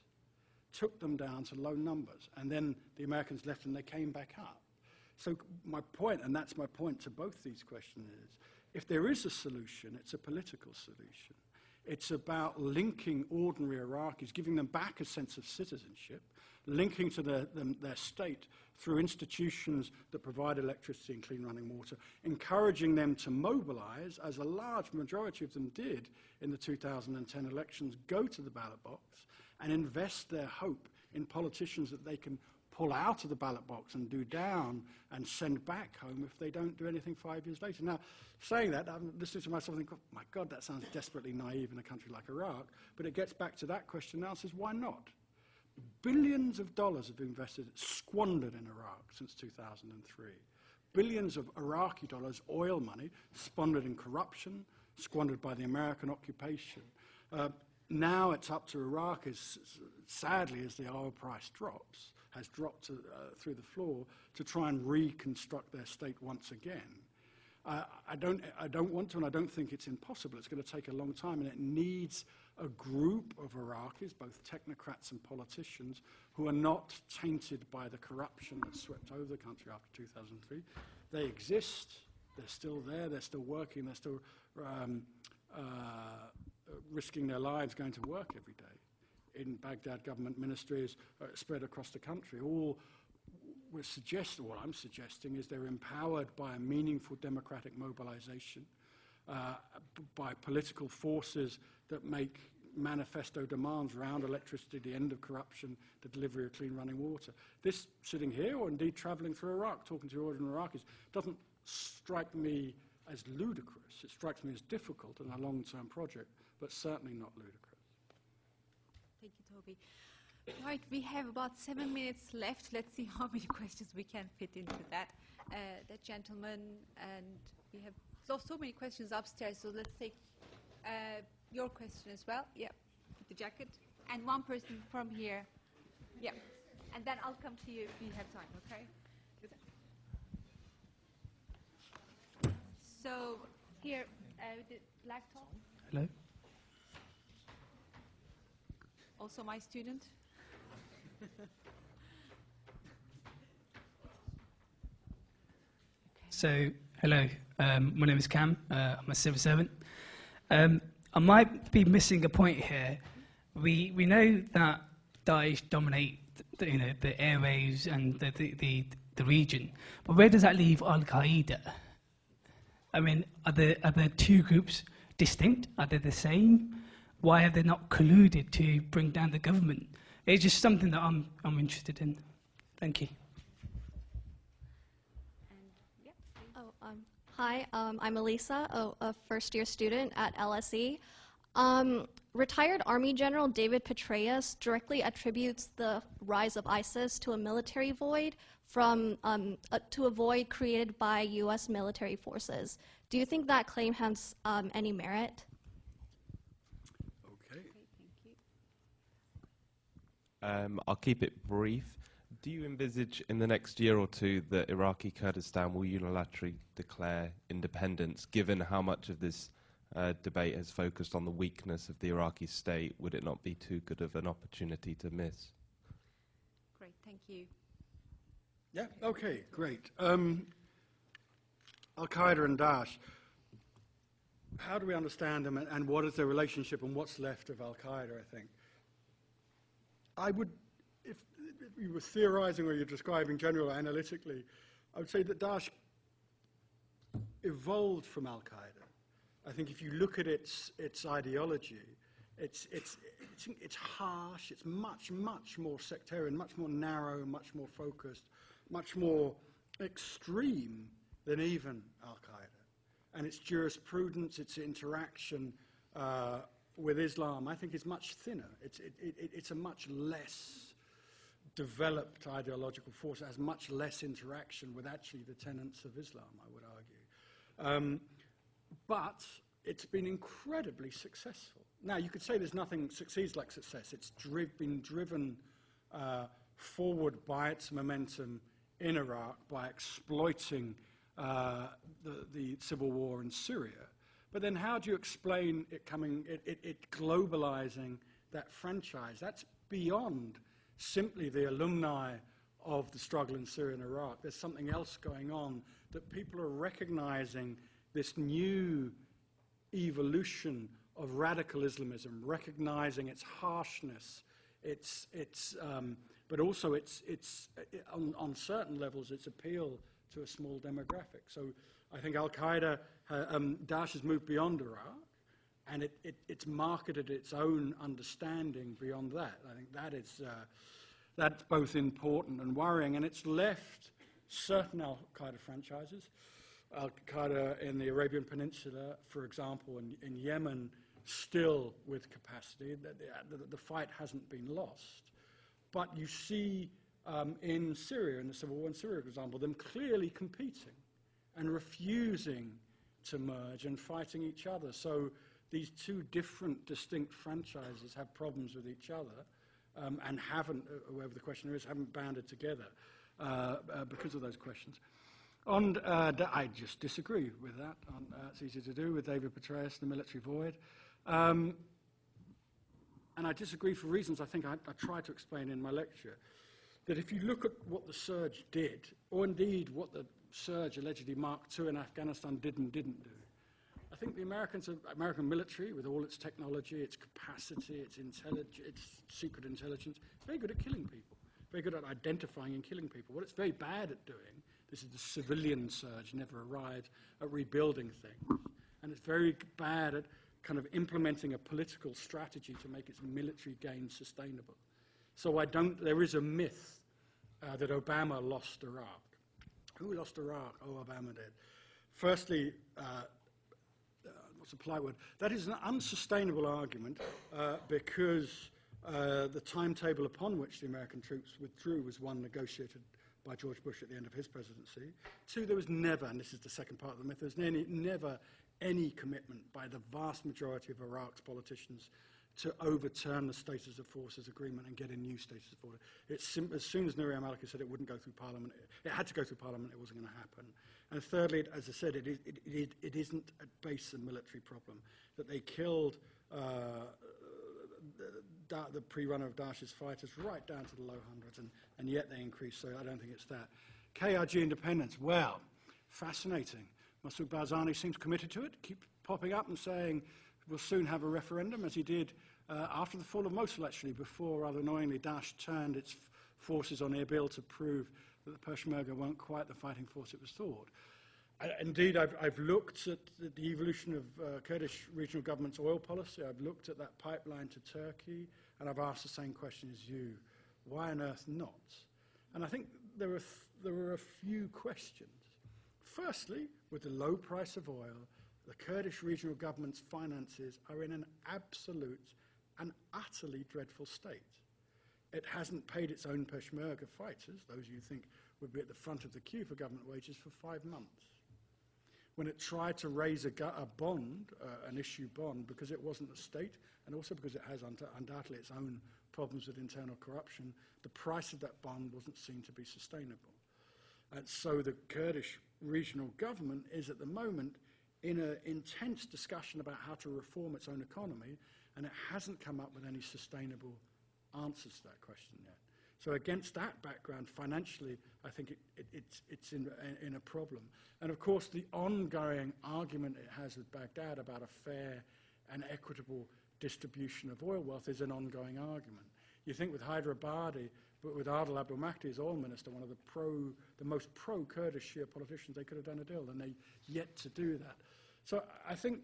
took them down to low numbers. And then the Americans left and they came back up. So my point, and that's my point to both these questions, is if there is a solution, it's a political solution. It's about linking ordinary Iraqis, giving them back a sense of citizenship, linking to their, them, their state through institutions that provide electricity and clean running water, encouraging them to mobilize, as a large majority of them did in the two thousand ten elections, go to the ballot box and invest their hope in politicians that they can pull out of the ballot box and do down and send back home if they don't do anything five years later. Now, saying that, I'm listening to myself and think, oh, my God, that sounds desperately naive in a country like Iraq, but it gets back to that question now, says, why not? Billions of dollars have been invested, squandered in Iraq since two thousand three. Billions of Iraqi dollars, oil money, squandered in corruption, squandered by the American occupation. Uh, now it's up to Iraq, as sadly as the oil price drops, has dropped to, uh, through the floor, to try and reconstruct their state once again. Uh, I, don't, I don't want to, and I don't think it's impossible. It's going to take a long time, and it needs a group of Iraqis, both technocrats and politicians, who are not tainted by the corruption that swept over the country after two thousand three. They exist. They're still there. They're still working. They're still um, uh, risking their lives going to work every day in Baghdad government ministries uh, spread across the country. All we're suggesting, what I'm suggesting, is they're empowered by a meaningful democratic mobilization, uh, by political forces that make manifesto demands around electricity, the end of corruption, the delivery of clean running water. This sitting here, or indeed traveling through Iraq, talking to ordinary Iraqis, doesn't strike me as ludicrous. It strikes me as difficult and a long-term project, but certainly not ludicrous. Thank you, Toby. Right, we have about seven minutes left. Let's see how many questions we can fit into that. Uh, that gentleman, and we have so, so many questions upstairs, so let's take uh, your question as well. Yeah, the jacket. And one person from here. Yeah, and then I'll come to you if we have time, okay? So, here, uh, the black top. Hello. Also my student. So, hello, um, my name is Cam, uh, I'm a civil servant. Um, I might be missing a point here. We, we know that Daesh dominate the, you know, the airwaves and the, the, the, the region. But where does that leave Al-Qaeda? I mean, are the, are the two groups distinct? Are they the same? Why have they not colluded to bring down the government? It's just something that I'm, I'm interested in. Thank you. Oh, um, hi, um, I'm Elisa, a, a first-year student at L S E. Um, retired Army General David Petraeus directly attributes the rise of ISIS to a military void from um, uh, to a void created by U S military forces. Do you think that claim has um, any merit? Okay. Um, I'll keep it brief. Do you envisage in the next year or two that Iraqi Kurdistan will unilaterally declare independence, given how much of this uh, debate has focused on the weakness of the Iraqi state? Would it not be too good of an opportunity to miss? Great, thank you. Yeah, okay, great. Um, Al-Qaeda and Daesh, how do we understand them and, and what is their relationship and what's left of Al-Qaeda, I think? I would, if, if you were theorizing or you're describing general analytically, I would say that Daesh evolved from Al-Qaeda. I think if you look at its, its ideology, it's, it's, it's, it's harsh, it's much, much more sectarian, much more narrow, much more focused, much more extreme than even Al-Qaeda. And its jurisprudence, its interaction uh, with Islam, I think is much thinner. It's, it, it, it's a much less developed ideological force. It has much less interaction with actually the tenets of Islam, I would argue. Um, but it's been incredibly successful. Now, you could say there's nothing succeeds like success. It's dri- been driven uh, forward by its momentum in Iraq, by exploiting uh, the, the civil war in Syria. But then how do you explain it coming, it, it, it globalizing that franchise? That's beyond simply the alumni of the struggle in Syria and Iraq. There's something else going on, that people are recognizing this new evolution of radical Islamism, recognizing its harshness, its, its, um, but also its, its it, on, on certain levels, its appeal to a small demographic. So I think Al-Qaeda, uh, um, Daesh has moved beyond Iraq, and it, it, it's marketed its own understanding beyond that. I think that is uh, that's both important and worrying, and it's left certain Al-Qaeda franchises, Al-Qaeda in the Arabian Peninsula, for example, and in Yemen, still with capacity. The, the, the fight hasn't been lost. But you see um, in Syria, in the civil war in Syria, for example, them clearly competing and refusing to merge and fighting each other. So these two different, distinct franchises have problems with each other um, and haven't, uh, whoever the questioner is, haven't banded together uh, uh, because of those questions. On, uh, I just disagree with that. On, uh, it's easy to do with David Petraeus, the military void. Um, and I disagree for reasons I think I, I tried to explain in my lecture, that if you look at what the surge did, or indeed what the surge allegedly Mark two in Afghanistan did and didn't do, I think the Americans, American military, with all its technology, its capacity, its, intellig- its secret intelligence, is very good at killing people, very good at identifying and killing people. What it's very bad at doing, this is the civilian surge, never arrived at rebuilding things. And it's very bad at kind of implementing a political strategy to make its military gains sustainable. So I don't, there is a myth uh, that Obama lost Iraq. Who lost Iraq? Oh, Obama did. Firstly, uh, uh, what's a polite word? That is an unsustainable argument uh, because uh, the timetable upon which the American troops withdrew was one negotiated by George Bush at the end of his presidency. Two, there was never, and this is the second part of the myth, there was any, never any commitment by the vast majority of Iraq's politicians to overturn the Status of Forces agreement and get a new Status of Forces. It's sim- as soon as Nouri al-Maliki said it wouldn't go through Parliament, it, it had to go through Parliament, it wasn't going to happen. And thirdly, it, as I said, it, is, it, it, it isn't at base a military problem. That they killed uh, the, the pre-runner of Daesh's fighters right down to the low hundreds, and, and yet they increased, so I don't think it's that. K R G independence, well, fascinating. Masoud Barzani seems committed to it, keeps popping up and saying we'll soon have a referendum, as he did uh, after the fall of Mosul, actually, before, rather annoyingly, Daesh turned its f- forces on Erbil to prove that the Peshmerga weren't quite the fighting force it was thought. Uh, indeed, I've, I've looked at the, the evolution of uh, Kurdish regional government's oil policy. I've looked at that pipeline to Turkey, and I've asked the same question as you. Why on earth not? And I think there are, th there are a few questions. Firstly, with the low price of oil, the Kurdish regional government's finances are in an absolute and utterly dreadful state. It hasn't paid its own Peshmerga fighters, those you think would be at the front of the queue for government wages, for five months. When it tried to raise a, a bond, uh, an issue bond, because it wasn't a state, and also because it has un undoubtedly its own problems with internal corruption, the price of that bond wasn't seen to be sustainable. And so the Kurdish regional government is at the moment in an intense discussion about how to reform its own economy, and it hasn't come up with any sustainable answers to that question yet. So against that background, financially, I think it, it, it's, it's in, in a problem. And of course, the ongoing argument it has with Baghdad about a fair and equitable distribution of oil wealth is an ongoing argument. You think with Hyderabadi, but with Adil Abdul Mahdi as oil minister, one of the pro, the most pro-Kurdish Shia politicians, they could have done a deal, and they yet to do that. So I think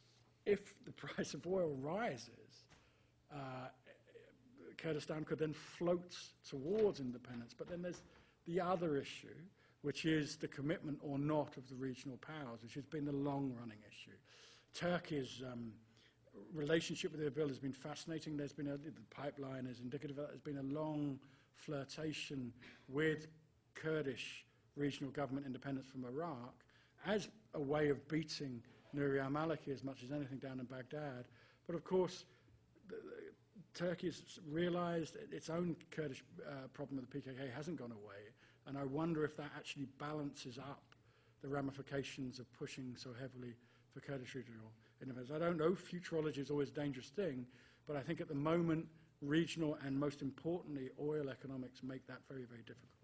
if the price of oil rises, uh, Kurdistan could then float towards independence. But then there's the other issue, which is the commitment or not of the regional powers, which has been the long-running issue. Turkey's um, relationship with Erbil has been fascinating. There's been a, the pipeline is indicative of that. There's been a long flirtation with Kurdish regional government independence from Iraq as a way of beating Nouri al-Maliki as much as anything down in Baghdad. But of course, the, the, Turkey has realized its own Kurdish uh, problem with the P K K hasn't gone away, and I wonder if that actually balances up the ramifications of pushing so heavily for Kurdish regional independence. I don't know, futurology is always a dangerous thing, but I think at the moment, regional and most importantly, oil economics make that very, very difficult.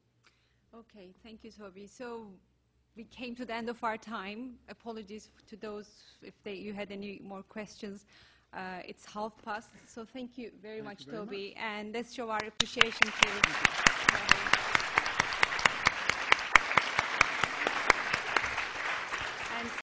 Okay, thank you, Toby. So we came to the end of our time. Apologies to those if they, you had any more questions. Uh, it's half past, so thank you very thank much, you very Toby. Much. And let's show our appreciation to